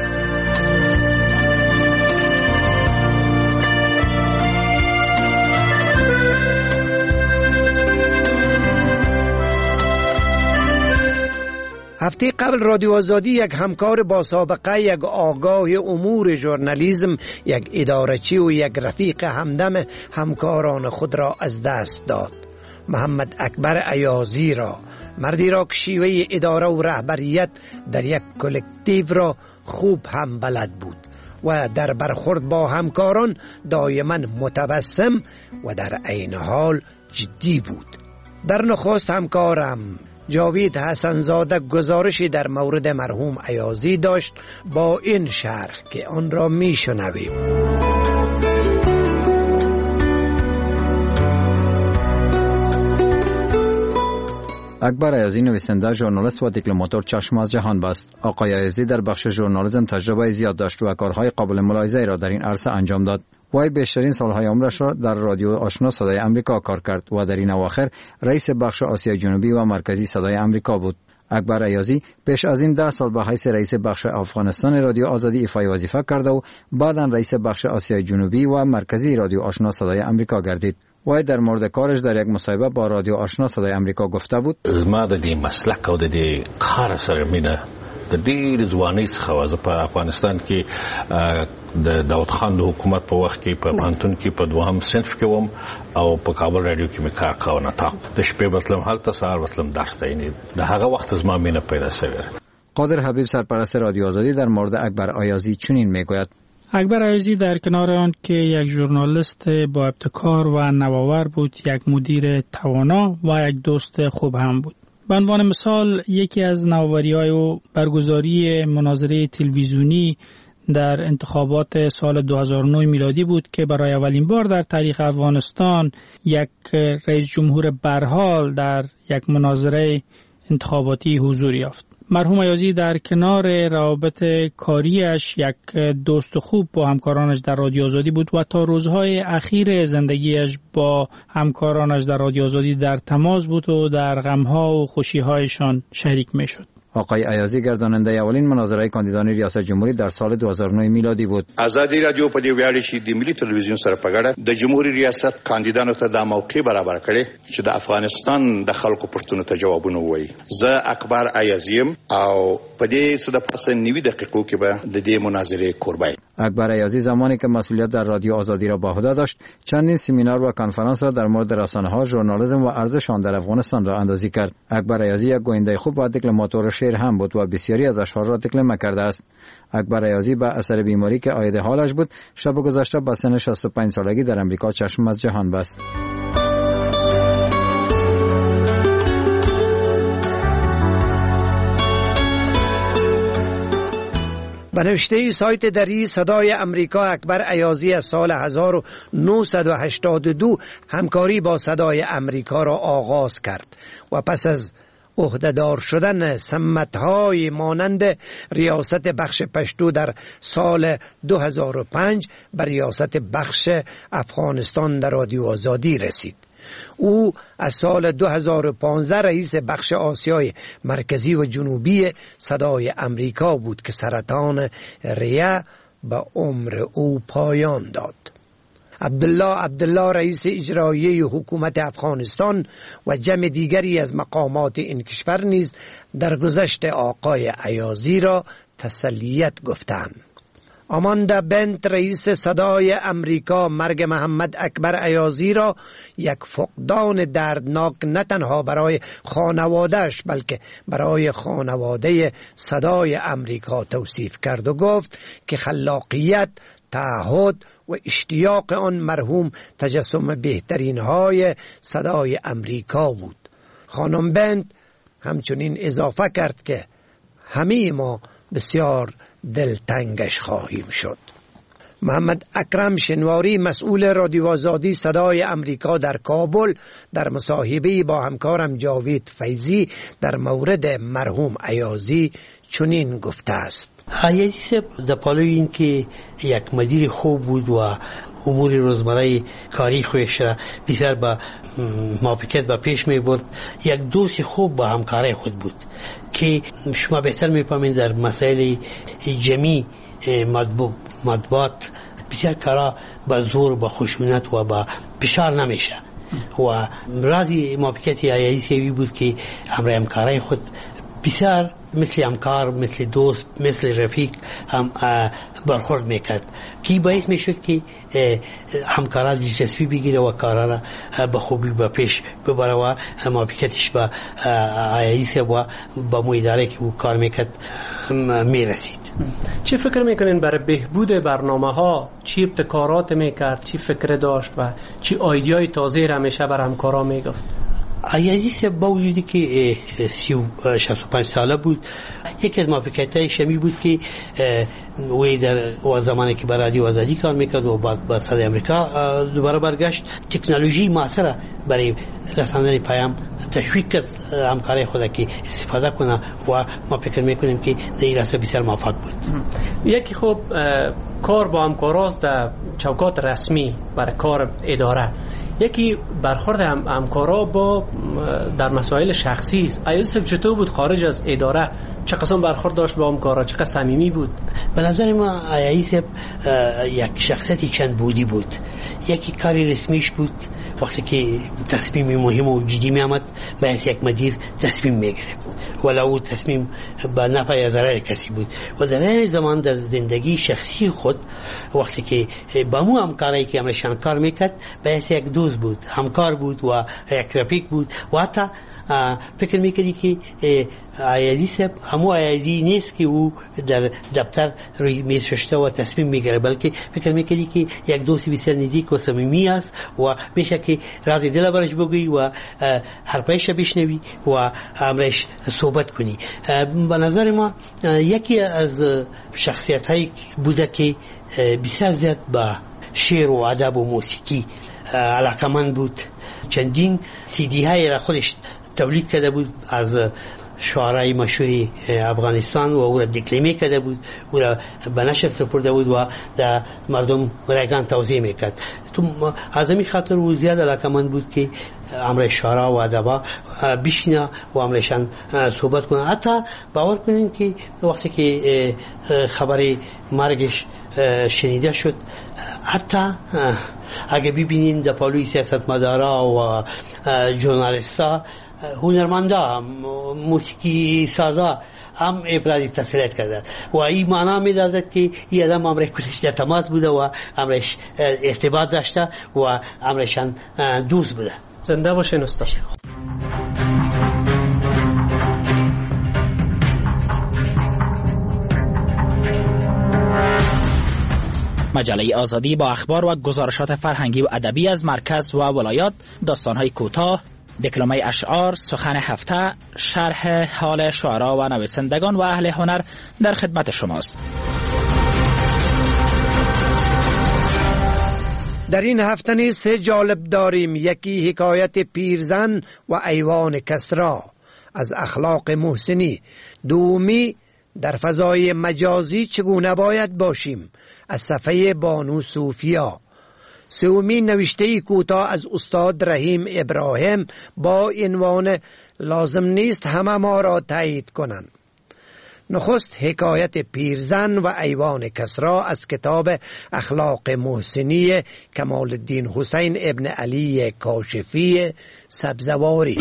هفته قبل رادیو آزادی یک همکار با سابقه، یک آگاه امور ژورنالیسم، یک ادارچی و یک رفیق همدم همکاران خود را از دست داد. محمد اکبر ایازی را، مردی را که شیوه اداره و رهبریت در یک کلکتیو را خوب هم بلد بود و در برخورد با همکاران دائما متبسم و در عین حال جدی بود. در نخست همکارم جاوید حسنزاده گزارشی در مورد مرحوم ایازی داشت با این شرح که آن را میشنویم. اکبر ایازی نویسنده، ژورنالیست و دیپلماتور چشم از جهان بست. آقای ایازی در بخش ژورنالیسم تجربه زیاد داشت و کارهای قابل ملاحظه را در این عرصه انجام داد. وی بیشترین سالهای عمرش را در رادیو آشنا صدای امریکا کار کرد و در این اواخر رئیس بخش آسیای جنوبی و مرکزی صدای امریکا بود. اکبر ایازی پیش از این 10 سال به حیث رئیس بخش افغانستان رادیو آزادی ایفای وظیفه کرده و بعداً رئیس بخش آسیای جنوبی و مرکزی رادیو آشنا صدای امریکا گردید. وی در مورد کارش در یک مصاحبه با رادیو آشنا صدای امریکا گفته بود: ما د دې مسلک او د دې کار سره مینه د ډېر ځوانۍ څخه په افغانستان کې د داود خان د حکومت په وخت کې په پانتون کې په دوهم صنف کې وم او په کابل رادیو کې مې کار کاوه. نطاق د شپې بتلم هلته، سهار بتلم درس ته. یعنی د هغه وخت زما مینه پیدا شوه. قادر حبیب سرپرست رادیو آزادی در مورد اکبر ایازی چنین میگوید: اکبر ایازی در کنار آن که یک ژورنالیست با ابتکار و نوآور بود، یک مدیر توانا و یک دوست خوب هم بود. به عنوان مثال یکی از نوآوری‌های او برگزاری مناظره تلویزیونی در انتخابات سال 2009 میلادی بود که برای اولین بار در تاریخ افغانستان یک رئیس جمهور برحال در یک مناظره انتخاباتی حضور یافت. مرحوم ایازی در کنار روابط کاریش یک دوست خوب با همکارانش در رادیو آزادی بود و تا روزهای اخیر زندگیش با همکارانش در رادیو آزادی در تماس بود و در غمها و خوشیهایشان شریک میشد. آقای ایازی گرداننده اولین مناظره کاندیدان ریاست جمهوری در سال 2009 میلادی بود. آزادی رادیو په دې ویاړ شي د ملي تلویزیون سره په ګډه د جمهوریت ریاست کاندیدانو ته د موقع برابر کړي چې د افغانستان د خلکو پرتونو ته جوابونه وایي. زه اکبر ایازیم او په دې سده پس 90 دقیقو کې به د دې مناظره قربای. اکبر ایازی زمانی که مسئولیت در رادیو آزادی را به عهده داشت، چندین سمینار و کنفرانس را در مورد رسانه‌ها، ژورنالیسم و ارزش آن در افغانستان را اندازی کرد. اکبر ایازی یک گوینده خوب و دکلماتور شعر هم بود و بسیاری از اشعار را دکلمه کرده است. اکبر ایازی به اثر بیماری که عاید حالش بود، شب گذشته با سن 65 سالگی در امریکا چشم از جهان بست. به نوشته سایت دری صدای امریکا، اکبر ایازی از سال 1982 همکاری با صدای امریکا را آغاز کرد و پس از عهده‌دار شدن سمت‌های مانند ریاست بخش پشتو در سال 2005 به ریاست بخش افغانستان در رادیو آزادی رسید. او از سال 2015 رئیس بخش آسیای مرکزی و جنوبی صدای امریکا بود که سرطان ریه به عمر او پایان داد. عبدالله رئیس اجرایی حکومت افغانستان و جمع دیگری از مقامات این کشور نیز در گذشت آقای ایازی را تسلیت گفتند. آماندا بنت رئیس صدای امریکا مرگ محمد اکبر ایازی را یک فقدان دردناک نه تنها برای خانوادهش بلکه برای خانواده صدای امریکا توصیف کرد و گفت که خلاقیت، تعهد و اشتیاق آن مرحوم تجسم بهترین های صدای امریکا بود. خانم بنت همچنین اضافه کرد که همه ما بسیار دلتنگش خواهیم شد. محمد اکرم شنواری مسئول رادیو آزادی صدای امریکا در کابل در مصاحبه با همکارم جاوید فیضی در مورد مرحوم ایازی چنین گفته است: ایازی در پالوی این که یک مدیر خوب بود و امور روزمره کاری خودش را بسیار با موافقت به پیش می برد. یک دوست خوب با همکاری خود بود که شما بهتر می‌فهمید در مسائل جمعی مطبوعات بسیار کارا با زور، با خشونت و با فشار نمیشه و رازی موافقت ایازی بود که همکاری خود بسیار مثل همکار، مثل دوست، مثل رفیق هم برخورد میکرد که باعث میشد که همکارا دلچسپی بگیره و کارا را به خوبی به پیش ببره و موافقتش با ایازی و با اداره که او کار میکرد میرسید. چی فکر میکنین برای بهبود برنامه ها؟ چی ابتکارات میکرد؟ چی فکر داشت و چی ایده‌های تازه را همیشه بر همکارا میگفت؟ ایازی با وجودی که 65 ساله بود، یکی از موافقت‌های شمی بود که وی در زمانی که برای رادیو آزادی کار میکرد و بعد با صدای امریکا دوباره برگشت، تکنولوژی معاصره برای رساندن پیام تشویق کرد همکاری خود که استفاده کنه و ما فکر میکنیم که در این راسته بسیار موفق بود. یکی خوب کار با همکاراست در چوکات رسمی برای کار اداره، یکی برخورد همکارا با در مسائل شخصی است. ایازی چطور بود خارج از اداره؟ چه قسم برخورد داشت با همکارا؟ چقدر صمیمی بود؟ به نظر ما ایازی یک شخصیتی چند بودی بود. یکی کاری رسمیش بود وقتی که تصمیم مهم و جدی می آمد باید یک مدیر تصمیم می گرفت ولو تصمیم به نفع یا ضرر کسی بود. و در این زمان در زندگی شخصی خود وقتی که با مو همکاری که همشان کار میکرد باید یک دوست بود، همکار بود و یک رفیق بود و حتی فکر میکردی که عیازی صاحب همو عیازی نیست که او در دفتر روی میز ششته و تصمیم میگیره، بلکه فکر میکردی که یک دوستی بسیار نزدیک و صمیمی است و میشه که راز دل برش بگویی و حرفایش بشنوی و امرش صحبت کنی. به نظر ما یکی از شخصیت های بوده که بسیار زیاد با شعر و ادب و موسیقی علاقمند بود. چندین CD های را خودش تولید کرده بود از شعرهای مشهور افغانستان و او را دکلمه کرده بود، او را به نشر سپرده بود و در مردم رایگان توزیع میکرد. تو از همین خاطر او زیاد علاقمند بود که امر شعرها و ادبا بشینه و امرشان صحبت کنه. حتی باور کنین که وقتی که خبر مرگش شنیده شد، حتی اگه ببینین در پالوی سیاستمدارا و ژورنالیستا، هنرمندا، موسیقی سازا هم ابراز تسلیت کرده و این معنا میداد که این آدم امرش کلش در تماس بوده و امرش ارتباط داشته و امرشان دوست بوده. زنده باشین استاد. مجله آزادی با اخبار و گزارشات فرهنگی و ادبی از مرکز و ولایات، داستان‌های کوتاه، دکلمه اشعار، سخن هفته، شرح حال شعرا و نویسندگان و اهل هنر در خدمت شماست. در این هفته نیز سه جالب داریم. یکی حکایت پیرزن و ایوان کسری از اخلاق محسنی، دومی در فضای مجازی چگونه باید باشیم از صفحه بانو صوفیا، سومی نوشته کوتاه از استاد رحیم ابراهیم با عنوان لازم نیست همه ما را تایید کنند. نخست حکایت پیرزن و ایوان کسری از کتاب اخلاق محسنی کمال الدین حسین ابن علی کاشفی سبزواری.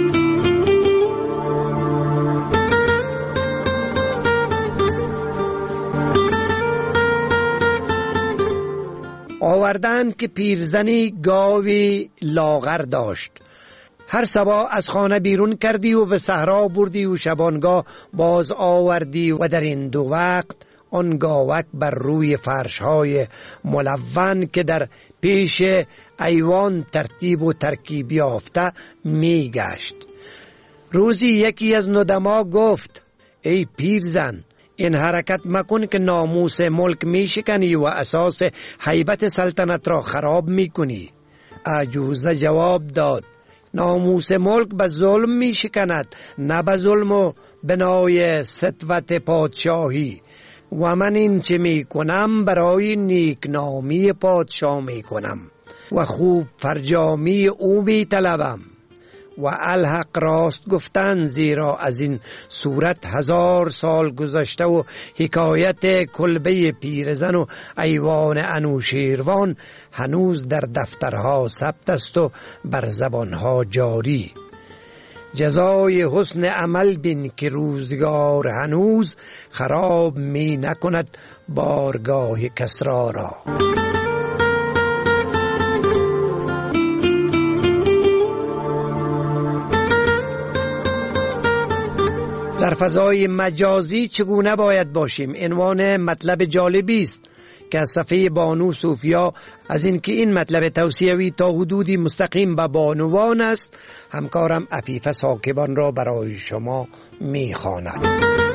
آوردند که پیرزنی گاوی لاغر داشت. هر صبح از خانه بیرون کردی و به صحرا بردی و شبانگاه باز آوردی و در این دو وقت آن گاوک بر روی فرش‌های ملون که در پیش ایوان ترتیب و ترکیب یافته می گشت. روزی یکی از ندما گفت: ای پیرزن، این حرکت مکن که ناموس ملک می شکنی و اساس هیبت سلطنت را خراب می کنی. عجوزه جواب داد: ناموس ملک به ظلم می شکند، نه به ظلم و بنای سطوت پادشاهی، و من این چه می کنم برای نیکنامی پادشاه می کنم و خوب فرجامی او می طلبم. و الحق راست گفتن، زیرا از این صورت 1000 سال گذشته و حکایت کلبه پیرزن و ایوان انوشیروان هنوز در دفترها ثبت است و بر زبانها جاری. جزای حسن عمل بین که روزگار هنوز خراب می نکند بارگاه کسری را. در فضای مجازی چگونه باید باشیم؟ عنوان مطلب جالبی است که از صفحه بانو صوفیا از اینکه این مطلب توصیوی تا حدودی مستقیم به بانوان است، همکارم عفیفه ساکبان را برای شما می‌خواند.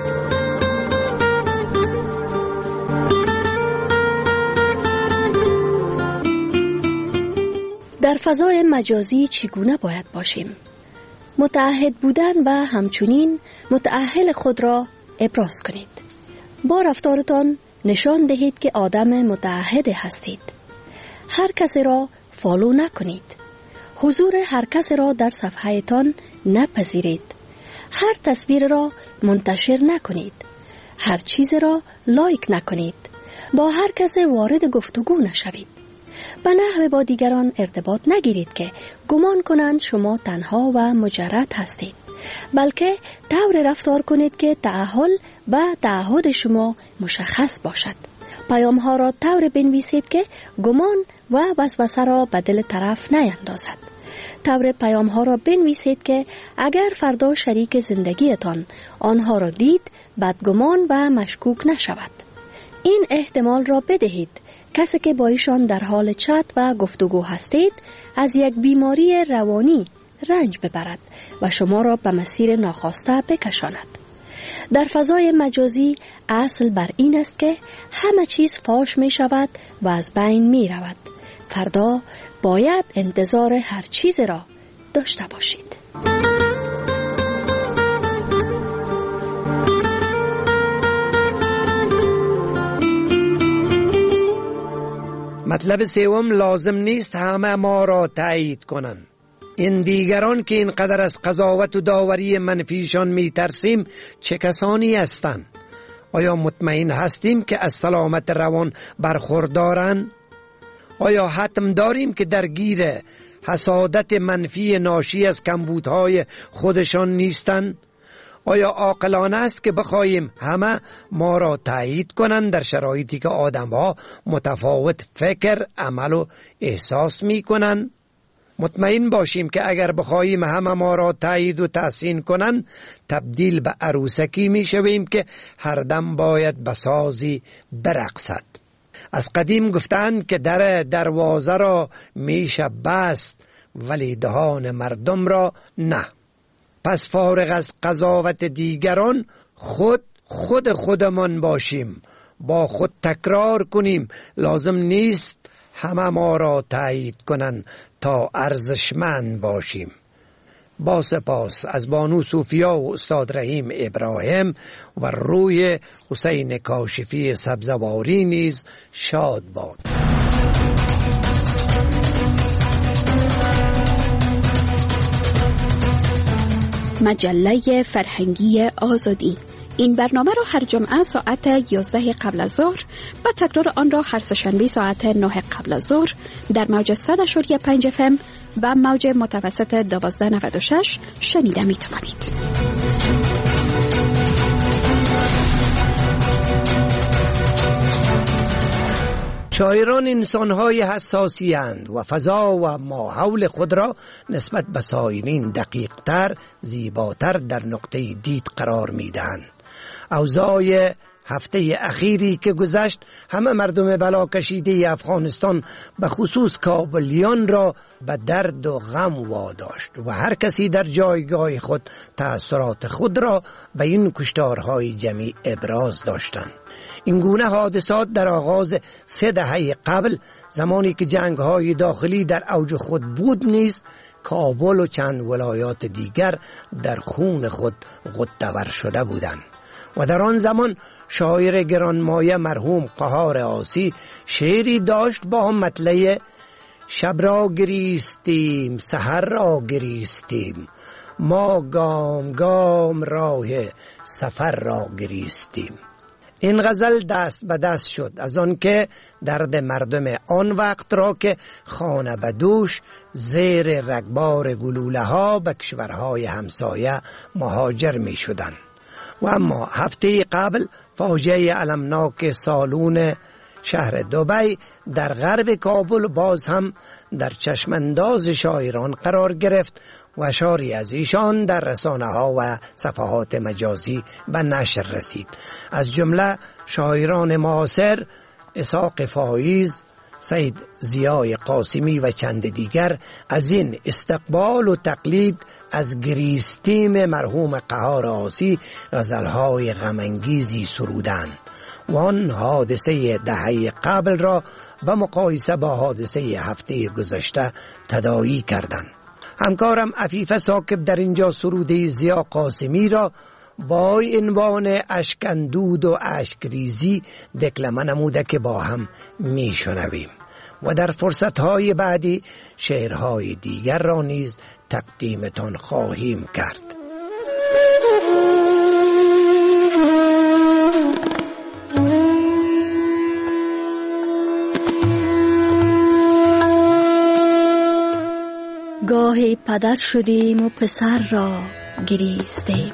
در فضای مجازی چگونه باید باشیم؟ متعهد بودن و همچنین متأهل خود را ابراز کنید. با رفتارتان نشان دهید که آدم متعهد هستید. هر کسی را فالو نکنید. حضور هر کسی را در صفحه‌تان نپذیرید. هر تصویر را منتشر نکنید. هر چیز را لایک نکنید. با هر کسی وارد گفتگو نشوید. به نحو با دیگران ارتباط نگیرید که گمان کنند شما تنها و مجرد هستید، بلکه طور رفتار کنید که تعهل و تعهد شما مشخص باشد. پیام ها را طور بنویسید که گمان و وسوسه را به دل طرف نیندازد. طور پیام ها را بنویسید که اگر فردا شریک زندگیتان آنها را دید بدگمان و مشکوک نشود. این احتمال را بدهید کسی که با ایشان در حال چت و گفتگو هستید از یک بیماری روانی رنج ببرد و شما را به مسیر ناخواسته بکشاند. در فضای مجازی اصل بر این است که همه چیز فاش می شود و از بین می رود. فردا باید انتظار هر چیز را داشته باشید. مطلب سوم، لازم نیست همه ما را تایید کنند. این دیگران که اینقدر از قضاوت و داوری منفیشان می ترسیم چه کسانی هستند؟ آیا مطمئن هستیم که از سلامت روان برخوردارند؟ آیا حتم داریم که درگیر حسادت منفی ناشی از کمبودهای خودشان نیستند؟ آیا عاقلانه است که بخواهیم همه ما را تایید کنند در شرایطی که آدم‌ها متفاوت فکر، عمل و احساس می کنند؟ مطمئن باشیم که اگر بخواهیم همه ما را تایید و تحسین کنند تبدیل به عروسکی می شویم که هر دم باید به سازی برقصد. از قدیم گفتند که در دروازه را میشه بست ولی دهان مردم را نه. پس فارغ از قضاوت دیگران خودمان باشیم، با خود تکرار کنیم لازم نیست همه ما را تایید کنند تا ارزشمند باشیم. با سپاس از بانو صوفیا و استاد رحیم ابراهیم و روی حسین کاشفی سبزواری نیز شاد باد. مجله فرهنگی آزادی. این برنامه را هر جمعه ساعت 11 قبل از ظهر و تکرار آن را هر سه‌شنبه ساعت 9 قبل از ظهر در موج 100.5 FM و موج متوسط 1296 شنیده می توانید. شاعران انسان‌های حساسی اند و فضا و ماحول خود را نسبت به سایرین دقیق‌تر، زیباتر در نقطه دید قرار می‌دهند. اوضاع هفته اخیری که گذشت همه مردم بلا کشیده افغانستان به خصوص کابلیان را به درد و غم واداشت و هر کسی در جایگاه خود تأثیرات خود را به این کشتارهای جمعی ابراز داشتند. این گونه حادثات در آغاز 3 دهه قبل زمانی که جنگ‌های داخلی در اوج خود بود نیز کابل و چند ولایات دیگر در خون خود غوطه‌ور شده بودند و در آن زمان شاعر گرانمایه مرحوم قهار عاصی شعری داشت با مطلع شب را گریستیم سحر را گریستیم ما گام گام راه سفر را گریستیم. این غزل دست به دست شد از آن که درد مردم آن وقت را که خانه به دوش زیر رگبار گلوله ها به کشورهای همسایه مهاجر می شدند. و اما هفته قبل فاجعه المناک سالون شهر دبی در غرب کابل باز هم در چشمانداز شاعران قرار گرفت و اشاری از ایشان در رسانه ها و صفحات مجازی به نشر رسید. از جمله شاعران معاصر اسحاق فایز، سید ضیای قاسمی و چند دیگر از این استقبال و تقلید از گریستیم مرحوم قهار عاصی غزلهای غمانگیزی سرودند و آن حادثه دهه قبل را به مقایسه با حادثه هفته گذشته تداعی کردند. همکارم عفیف ثاقب در اینجا سروده ضیا قاسمی را با عنوان اشک‌اندود و اشک‌ریزی دکلمه نموده که با هم میشنویم و در فرصت‌های بعدی شعرهای دیگر را نیز تقدیمتان خواهیم کرد. گاه پدر شدیم و پسر را گریستیم.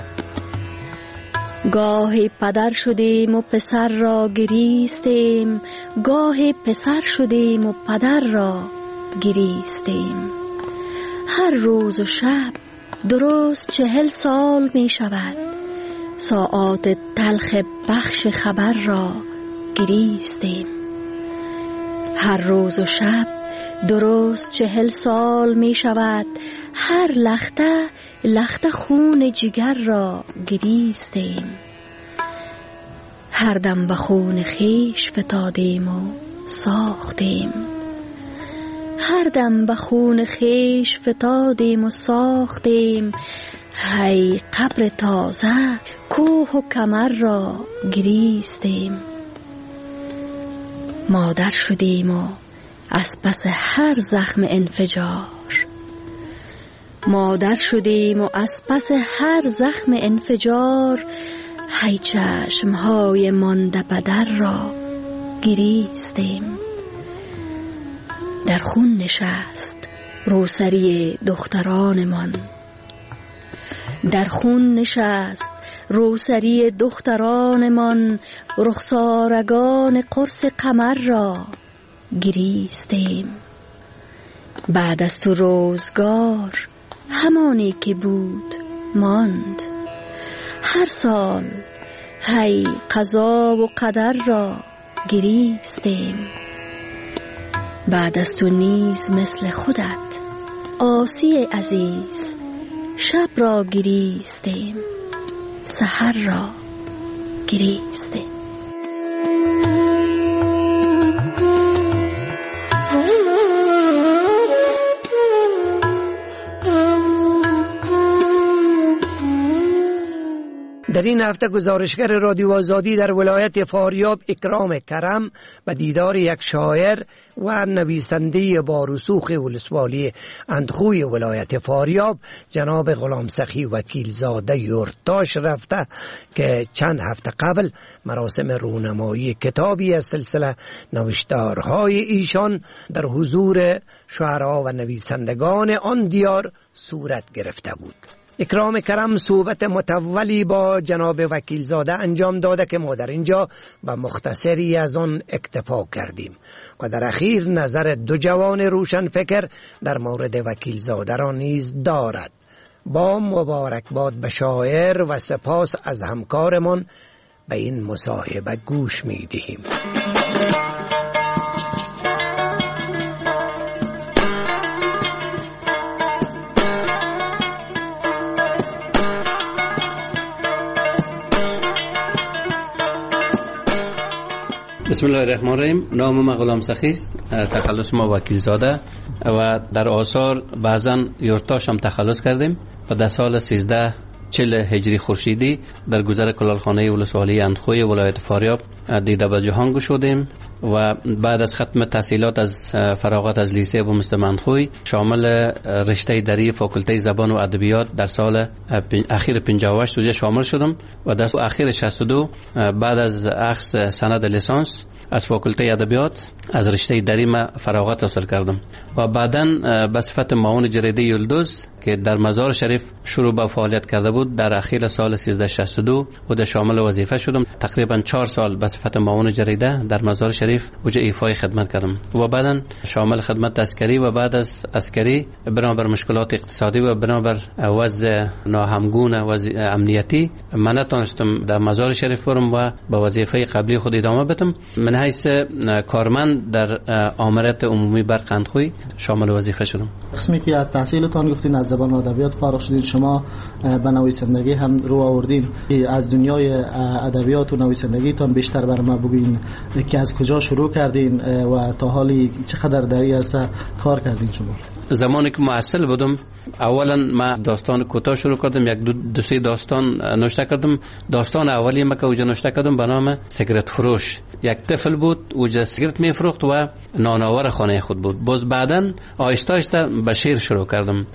گاه پدر شدیم و پسر را گریستیم، گاه پسر شدیم و پدر را گریستیم. هر روز و شب درست 40 سال می شود، ساعات تلخ بخش خبر را گریستیم. هر روز و شب درست 40 سال می شود، هر لخته لخته خون جگر را گریستیم. هر دم به خون خیش فتادیم و ساختیم، هر دم به خون خیش فتادیم و ساختیم. هی قبر تازه کوه و کمر را گریستیم. مادر شدیم و از پس هر زخم انفجار، مادر شدیم و از پس هر زخم انفجار. هی چشمهای مانده بدر را گریستیم. در خون نشست روسری دخترانمان، در خون نشست روسری دخترانمان. رخسارگان قرص قمر را گریستیم. بعد از تو روزگار همانی که بود ماند. هر سال هی قضا و قدر را گریستیم. بعد از تو نیز مثل خودت آسی عزیز، شب را گریستیم، سحر را گریستیم. در این هفته گزارشگر رادیو آزادی در ولایت فاریاب اکرام کرم به دیدار یک شاعر و نویسنده با رسوخ ولسوالی اندخوی ولایت فاریاب جناب غلام سخی وکیلزاده یورتاش رفته که چند هفته قبل مراسم رونمایی کتابی از سلسله نوشتارهای ایشان در حضور شعرا و نویسندگان آن دیار صورت گرفته بود. اکرام کرم صحبت متولی با جناب وکیلزاده انجام داده که ما در اینجا به مختصری از آن اکتفا کردیم و در اخیر نظر دو جوان روشن فکر در مورد وکیلزاده را نیز دارد. با مبارکباد به شاعر و سپاس از همکارمان به این مصاحبه گوش می دهیم. بسم الله الرحمن الرحیم. نام ما غلام سخی است، تخلص ما وکیلزاده و در آثار بعضا یورتاش هم تخلص کردیم و در سال 1340 هجری خورشیدی در گذر کلالخانه ولسوالی اندخوی ولایت فاریاب دیده به جهان گشودیم و بعد از ختم تحصیلات از فراغت از لیسه و مستم اندخوی شامل رشته دری فاکولته زبان و ادبیات در سال اخیر 58 شامل شدم و در اخیر 62 بعد از اخذ سند لیسانس از فاکولته ادبیات از رشته دری ما فراغت حاصل کردم و بعداً به صفت معاون جریده یلدوز که در مزار شریف شروع به فعالیت کرده بود در اخیر سال 1362 و در شامل وظیفه شدم. تقریبا 4 سال به صفت معاون جریده در مزار شریف وجه ایفای خدمت کردم و بعداً شامل خدمت عسکری و بعد از عسکری بنابر مشکلات اقتصادی و بنابر وضع ناهمگون امنیتی من نتونستم در مزار شریف برم و به وظیفه قبلی خود ادامه بدم. من حیث کارمند در آمریت عمومی برق اندخوی شامل وظیفه شدم. قسمی که از تحصیلتان گفتین از زبان و ادبیات فارغ شدین، شما به نویسندگی هم رو آوردین. از دنیای ادبیات و نویسندگیتان بیشتر بر ما بگوین که از کجا شروع کردین و تا حالی چقدر در این عرصه کار کردین شما؟ زمانی که محصل بودم اولا ما داستان کوتاه شروع کردم، یک دو سه داستان نوشته کردم. داستان اولی ما که اوجا نوشته کردم به نام سیگرت فروش. یک طفل بود اوجا سیگرت میفروخت و نانآور خانه خود بود. باز بعداً آهسته آهسته به شعر شروع کردم. در آغاز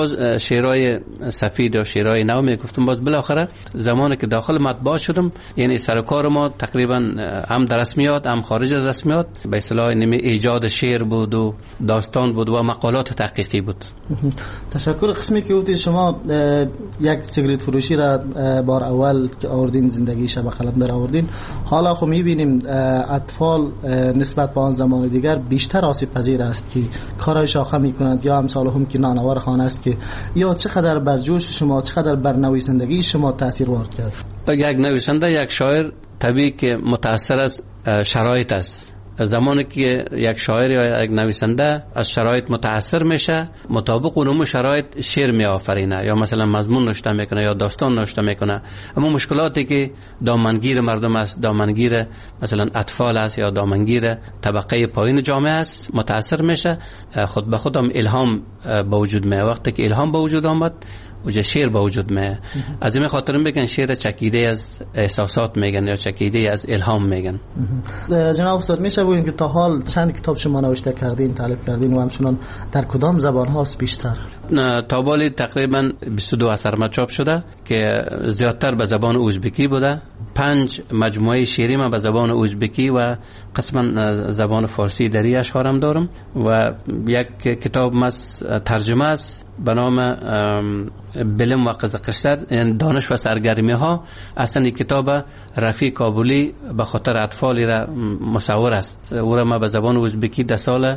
باز شعرهای سفید و شعرهای نو میگفتم. باز بالاخره زمانی که داخل مطبوعات شدم، یعنی سر کار ما تقریبا هم در رسمیات هم خارج از رسمیات به اصطلاح ایجاد شعر بود و داستان بود و مقالات تحقیقی بود. تشکر. قسمی که گفتید شما یک سیگریت فروشی را بار اول که آوردین زندگی شب قلم در آوردین، حالا خب میبینیم اطفال نسبت به آن زمان دیگر بیشتر آسیب پذیر است که کارهای شاخه میکنند یا امثالهم که نانوار خانه است که یا چقدر بر جوش شما، چقدر بر نویسندگی شما تاثیر وارد کرد؟ یک نویسنده، یک شاعر طبیعی که متاثر از شرایط است. زمانی که یک شاعر یا یک نویسنده از شرایط متاثر میشه، مطابق اون شرایط شعر می آفرینه یا مثلا مضمون نوشته میکنه یا داستان نوشته میکنه. اما مشکلاتی که دامنگیر مردم است، دامنگیر مثلا اطفال است یا دامنگیر طبقه پایین جامعه است، متاثر میشه، خود به خود هم الهام به وجود میاد. وقتی که الهام به وجود آمد وجه شعر به وجود میاد. از این خاطر میگن شعر چکیده از احساسات میگن یا چکیده از الهام میگن. جناب استاد میشه بگوین که تا حال چند کتاب شما نوشته کردین، تالیف کردین و همچنان در کدام زبان هاست بیشتر؟ تا بالی تقریبا 22 اثر چاپ شده که زیادتر به زبان ازبکی بوده. 5 مجموعه شعری من به زبان ازبکی و قسما زبان فارسی دری اشعارم دارم و یک کتاب ترجمه است به نام بلم و قزقشتر، یعنی دانش و سرگرمی ها. اصلا این کتاب رفیع کابلی به خاطر اطفالی را مصور است. او را ما به زبان ازبکی در سال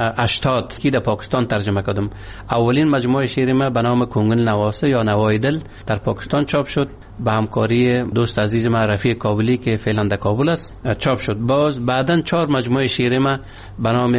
80 که در پاکستان ترجمه کردم. اولین مجموعه شعری ما به نام کنگل نواسه یا نوای دل در پاکستان چاپ شد با همکاری دوست عزیز ما رفیع کابلی که فعلا در کابل است چاپ شد. باز بعداً 4 مجموعه شعری ما به نام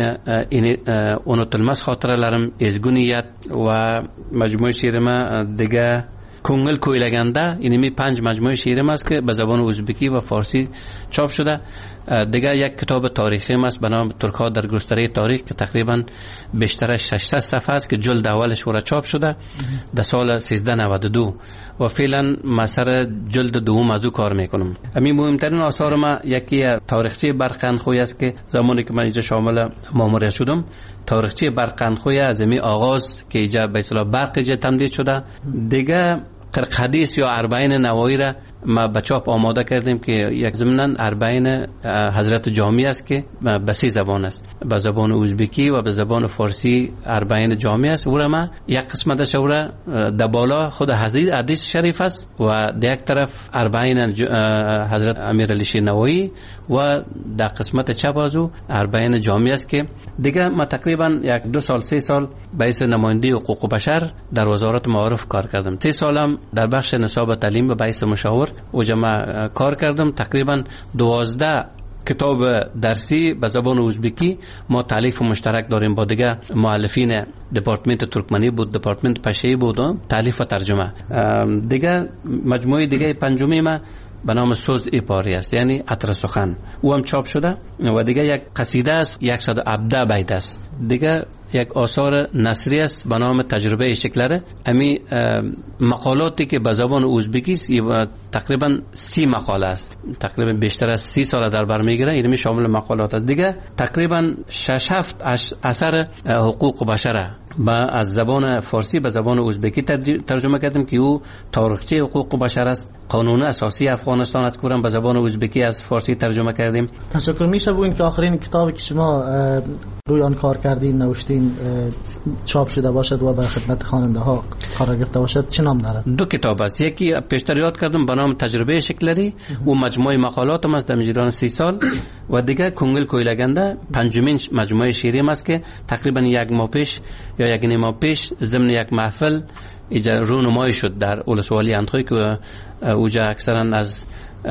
اونت المس خاطره لرم، ازگونیت و مجموعه شعر ما دیگه کنگل کویلگنده. اینمی 5 مجموعه شعر ما است که به زبان ازبکی و فارسی چاپ شده. دیگه یک کتاب تاریخی ما است به نام ترک‌ها در گستره تاریخ که تقریبا بیشترش 600 صفحه است که جلد اولش ورا چاپ شده در سال 1392 و فعلا ما سر جلد دوم از او کار میکنم. همین مهمترین آثار ما یکی تاریخچه برقندخوی است که زمانی که من اینجا شامل ماموریت شدم، تاریخچه برقندخوی از می آغاز که اینجا به اصطلاح برق تمدید شده. دیگه قرق حدیث یا اربعین نوایی را ما به چاپ آماده کردیم که یک ضمناً اربعین حضرت جامی است که به 3 زبان است، به زبان ازبکی و به زبان فارسی اربعین جامی است. او را ما یک قسمتش او را در بالا خود حدیث شریف است و در یک طرف اربعین حضرت امیرعلی شیر نوایی و در قسمت چپ از او اربعین جامی است که دیگه ما تقریبا 1-2 سال 3 سال به حیث نماینده حقوق بشر در وزارت معارف کار کردم. 3 سالم در بخش نصاب تعلیم به حیث مشاور و جمع کار کردم. تقریبا 12 کتاب درسی به زبان ازبکی ما تالیف مشترک داریم با دیگه مؤلفین دپارتمنت ترکمنی بود، دپارتمنت پشه‌ای بود، تالیف و ترجمه. دیگه مجموعه دیگه پنجمی ما به نام سوز ایپاری است، یعنی عطر سخن، او هم چاپ شده و دیگه یک قصیده است 117 بیت است. دیگه یک آثار نثری است به نام تجربه شکلره. امی مقالاتی که به زبان ازبکی است تقریبا 30 مقاله است، تقریبا بیشتر از 30 سال در بر میگیره. اینمی شامل مقالات است. دیگه تقریبا 6-7 اثر حقوق بشر از زبان فارسی به زبان ازبکی ترجمه کردیم که او تاریخچه حقوق بشر است. قانون اساسی افغانستان از کورم به زبان ازبکی از فارسی ترجمه کردیم. تشکر. میشه بگوین که آخرین کتابی که شما روی آن کار کردین، نوشتین، چاپ شده باشد و به خدمت خواننده ها قرار گرفته باشد چه نام دارد؟ 2 کتاب است. یکی پیشتر یاد کردم به نام تجربه شکلری و مجموعه مقالات است در مجران 30 سال و دیگه کنگل کویلگنده 5مین مجموعه شعری است که تقریبا 1 ماه پیش یا 1 نیم ماه پیش ضمن یک محفل اینجا رونمایی شد در ولسوالی اندخوی که اوجا اکثرا از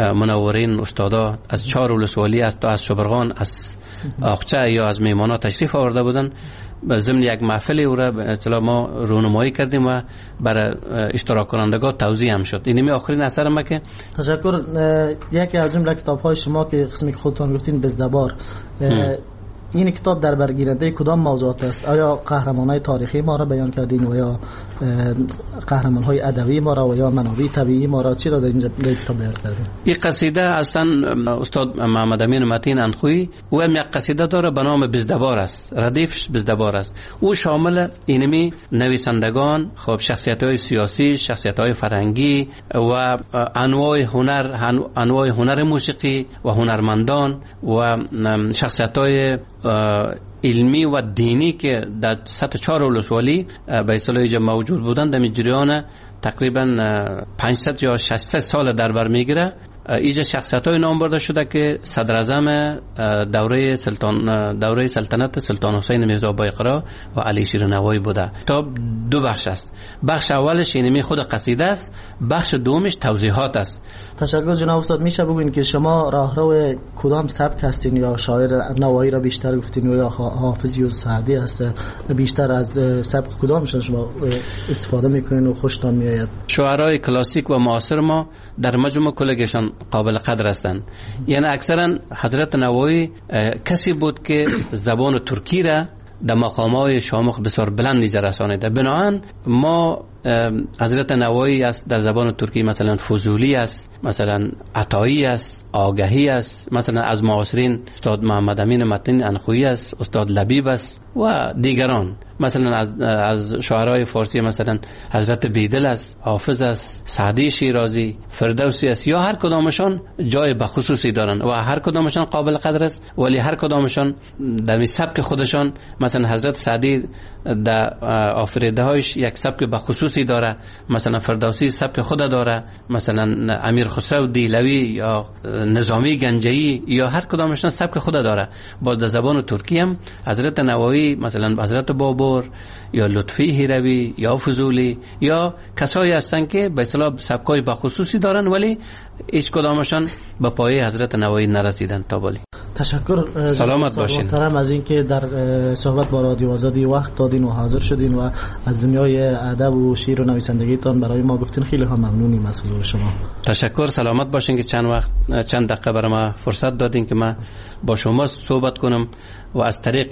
منورین استادا از 4 ولسوالی از شبرغان، از آخچه یا از میمانا تشریف آورده بودن. ضمن یک محفل او را اطلاع ما رونمایی کردیم و برای اشتراک کنندگان توزیع هم شد. اینمی آخرین اثر ما که تشکر. یکی از جمله کتاب‌های شما که قسمی که خودتان گفتین بزدبار این کتاب در برگیرنده کدام موضوعات است؟ آیا قهرمانای تاریخی ما را بیان کردین و یا قهرمانهای ادبی ما را و یا منابع طبیعی ما را، چی را در این کتاب بیان کردین؟ این قصیده اصلا استاد محمد امین متین اندخویی او هم یک قصیده داره به نام بزدبار است، ردیفش بزدبار است. او شامل اینمی نویسندگان، خب شخصیت‌های سیاسی، شخصیت‌های فرهنگی و انواع هنر موسیقی و هنرمندان و شخصیت‌های علمی و دینی که در سطح 4 ولسوالی به اصطلاح اینجا موجود بودند. در جریان تقریبا 500 یا 600 سال در بر میگیره. اینجا شخصیت‌های نام برده شده که صدر اعظم دوره سلطنت سلطان حسین میرزا بایقرا و علی شیرنوایی بوده. تا 2 بخش است. بخش اولش اینمی خود قصیده است، بخش دومش توضیحات است. تشکر جناب استاد. میشه بگوین که شما راهرو کدام سبک هستین؟ یا شاعر نوایی را بیشتر گفتین یا حافظی و سعدی است؟ بیشتر از سبک کدامشون شما استفاده میکنین و خوشتان میآید؟ شاعرای کلاسیک و معاصر ما در مجموع کلگشان قابل قدر هستند. یعنی اکثرا حضرت نوایی کسی بود که زبان ترکی را در مقام‌های شامخ بسیار بلندی رسانیده. بنابراین ما حضرت نوایی است در زبان ترکی مثلا فضولی است، مثلا عطایی است، آگهی است، مثلا از معاصرین استاد محمد امین متین اندخویی است، استاد لبیب است و دیگران. مثلا از شاعرای فارسی مثلا حضرت بیدل است، حافظ است، سعدی شیرازی، فردوسی است. یا هر کدامشان جای بخصوصی دارن و هر کدامشان قابل قدر است، ولی هر کدامشان در سبک خودشان، مثلا حضرت سعدی در آفریده هایش یک سبک بخصوصی داره، مثلا فردوسی سبک خود داره، مثلا امیر خسرو دیلوی یا نظامی گنجایی یا هر کدامشان سبک خود داره. باز در زبان ترکی هم حضرت نوایی مثلا حضرت بابور یا لطفی هیروی یا فضولی یا کسایی هستند که به اصطلاح سبکای بخصوصی دارن ولی هیچ کدامشان به پایه حضرت نوایی نرسیدن تا ولی. تشکر. سلامت باشین. محترم از اینکه در صحبت با رادیو آزادی وقت دادین و حاضر شدین و از دنیای ادب و شعر و نویسندگیتان برای ما گفتین. خیلی هم ممنونیم از حضور شما. تشکر. سلامت باشین که چند دقیقه برای ما فرصت دادین که من با شما صحبت کنم و از طریق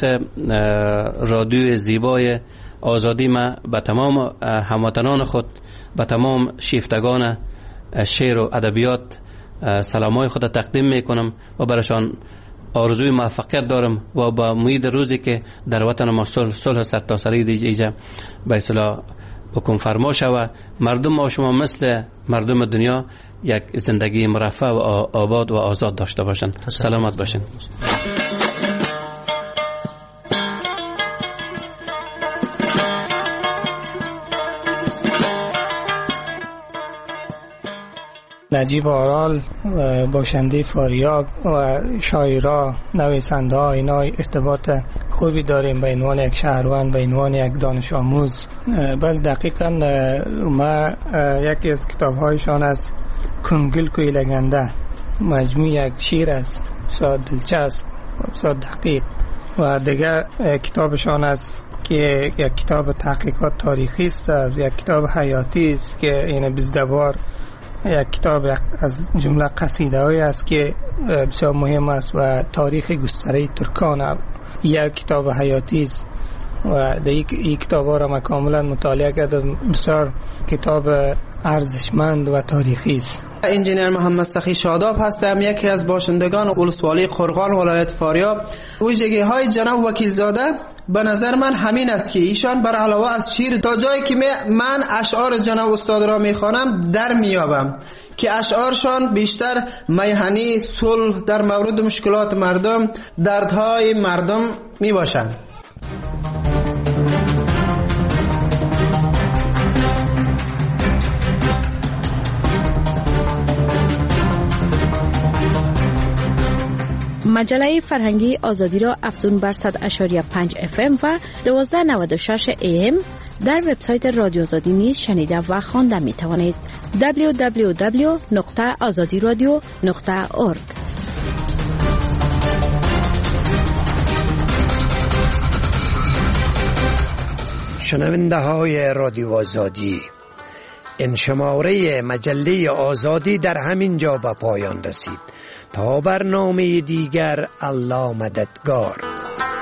رادیو زیبای آزادی ما به تمام هموطنان خود، به تمام شیفتگان شعر و ادبیات سلامای خود تقدیم میکنم و برایشان آرزوی موفقیت دارم و با امید روزی که در وطن ما صلح سرتاسری دیجا به اصطلاح حکم فرما شود، مردم ما شما مثل مردم دنیا یک زندگی مرفه و آباد و آزاد داشته باشند. سلامت باشین. نجیب آرال باشنده فاریاب و شاعرها، نویسنده ها، اینا ارتباط خوبی داریم به عنوان یک شهروند، به عنوان یک دانش آموز. بل دقیقا ما یکی از کتاب هایشان از کنگل کوی لگنده مجموع یک شعر است، بسیار دلچسب، بسیار دقیق. و دیگه کتابشان است که یک کتاب تحقیقات تاریخی است، یک کتاب حیاتی است که این بزدبار یک کتاب از جمله قصیده هایی است که بسیار مهم است و تاریخ گستره ترکان یک کتاب حیاتی است و در این کتاب ها را من کاملا مطالعه کردم. بسیار کتاب ارزشمند و تاریخی است. انجینیر محمد سخی شاداب هستم، یکی از باشندگان ولسوالی قرغان ولایت فاریاب. ویژگی های جناب وکیلزاده به نظر من همین است که ایشان بر علاوه از شعر تا جایی که من اشعار جناب استاد را میخوانم در میابم که اشعارشان بیشتر میهنی، صلح در مورد مشکلات مردم، دردهای مردم میباشند. مجله فرهنگی آزادی را افزون بر 100.5 FM و 1296 AM در وبسایت رادیو آزادی نیز شنیده و خوانده می توانید. www.azadiradio.org. شنونده های رادیو آزادی، این شماره مجله آزادی در همین جا به پایان رسید. تا برنامه دیگر، الله مددگار.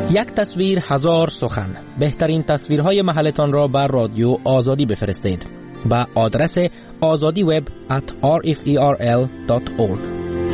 یک تصویر هزار سخن. بهترین تصویرهای محلتان را بر رادیو آزادی بفرستید. با آدرس azadiweb@rferl.org.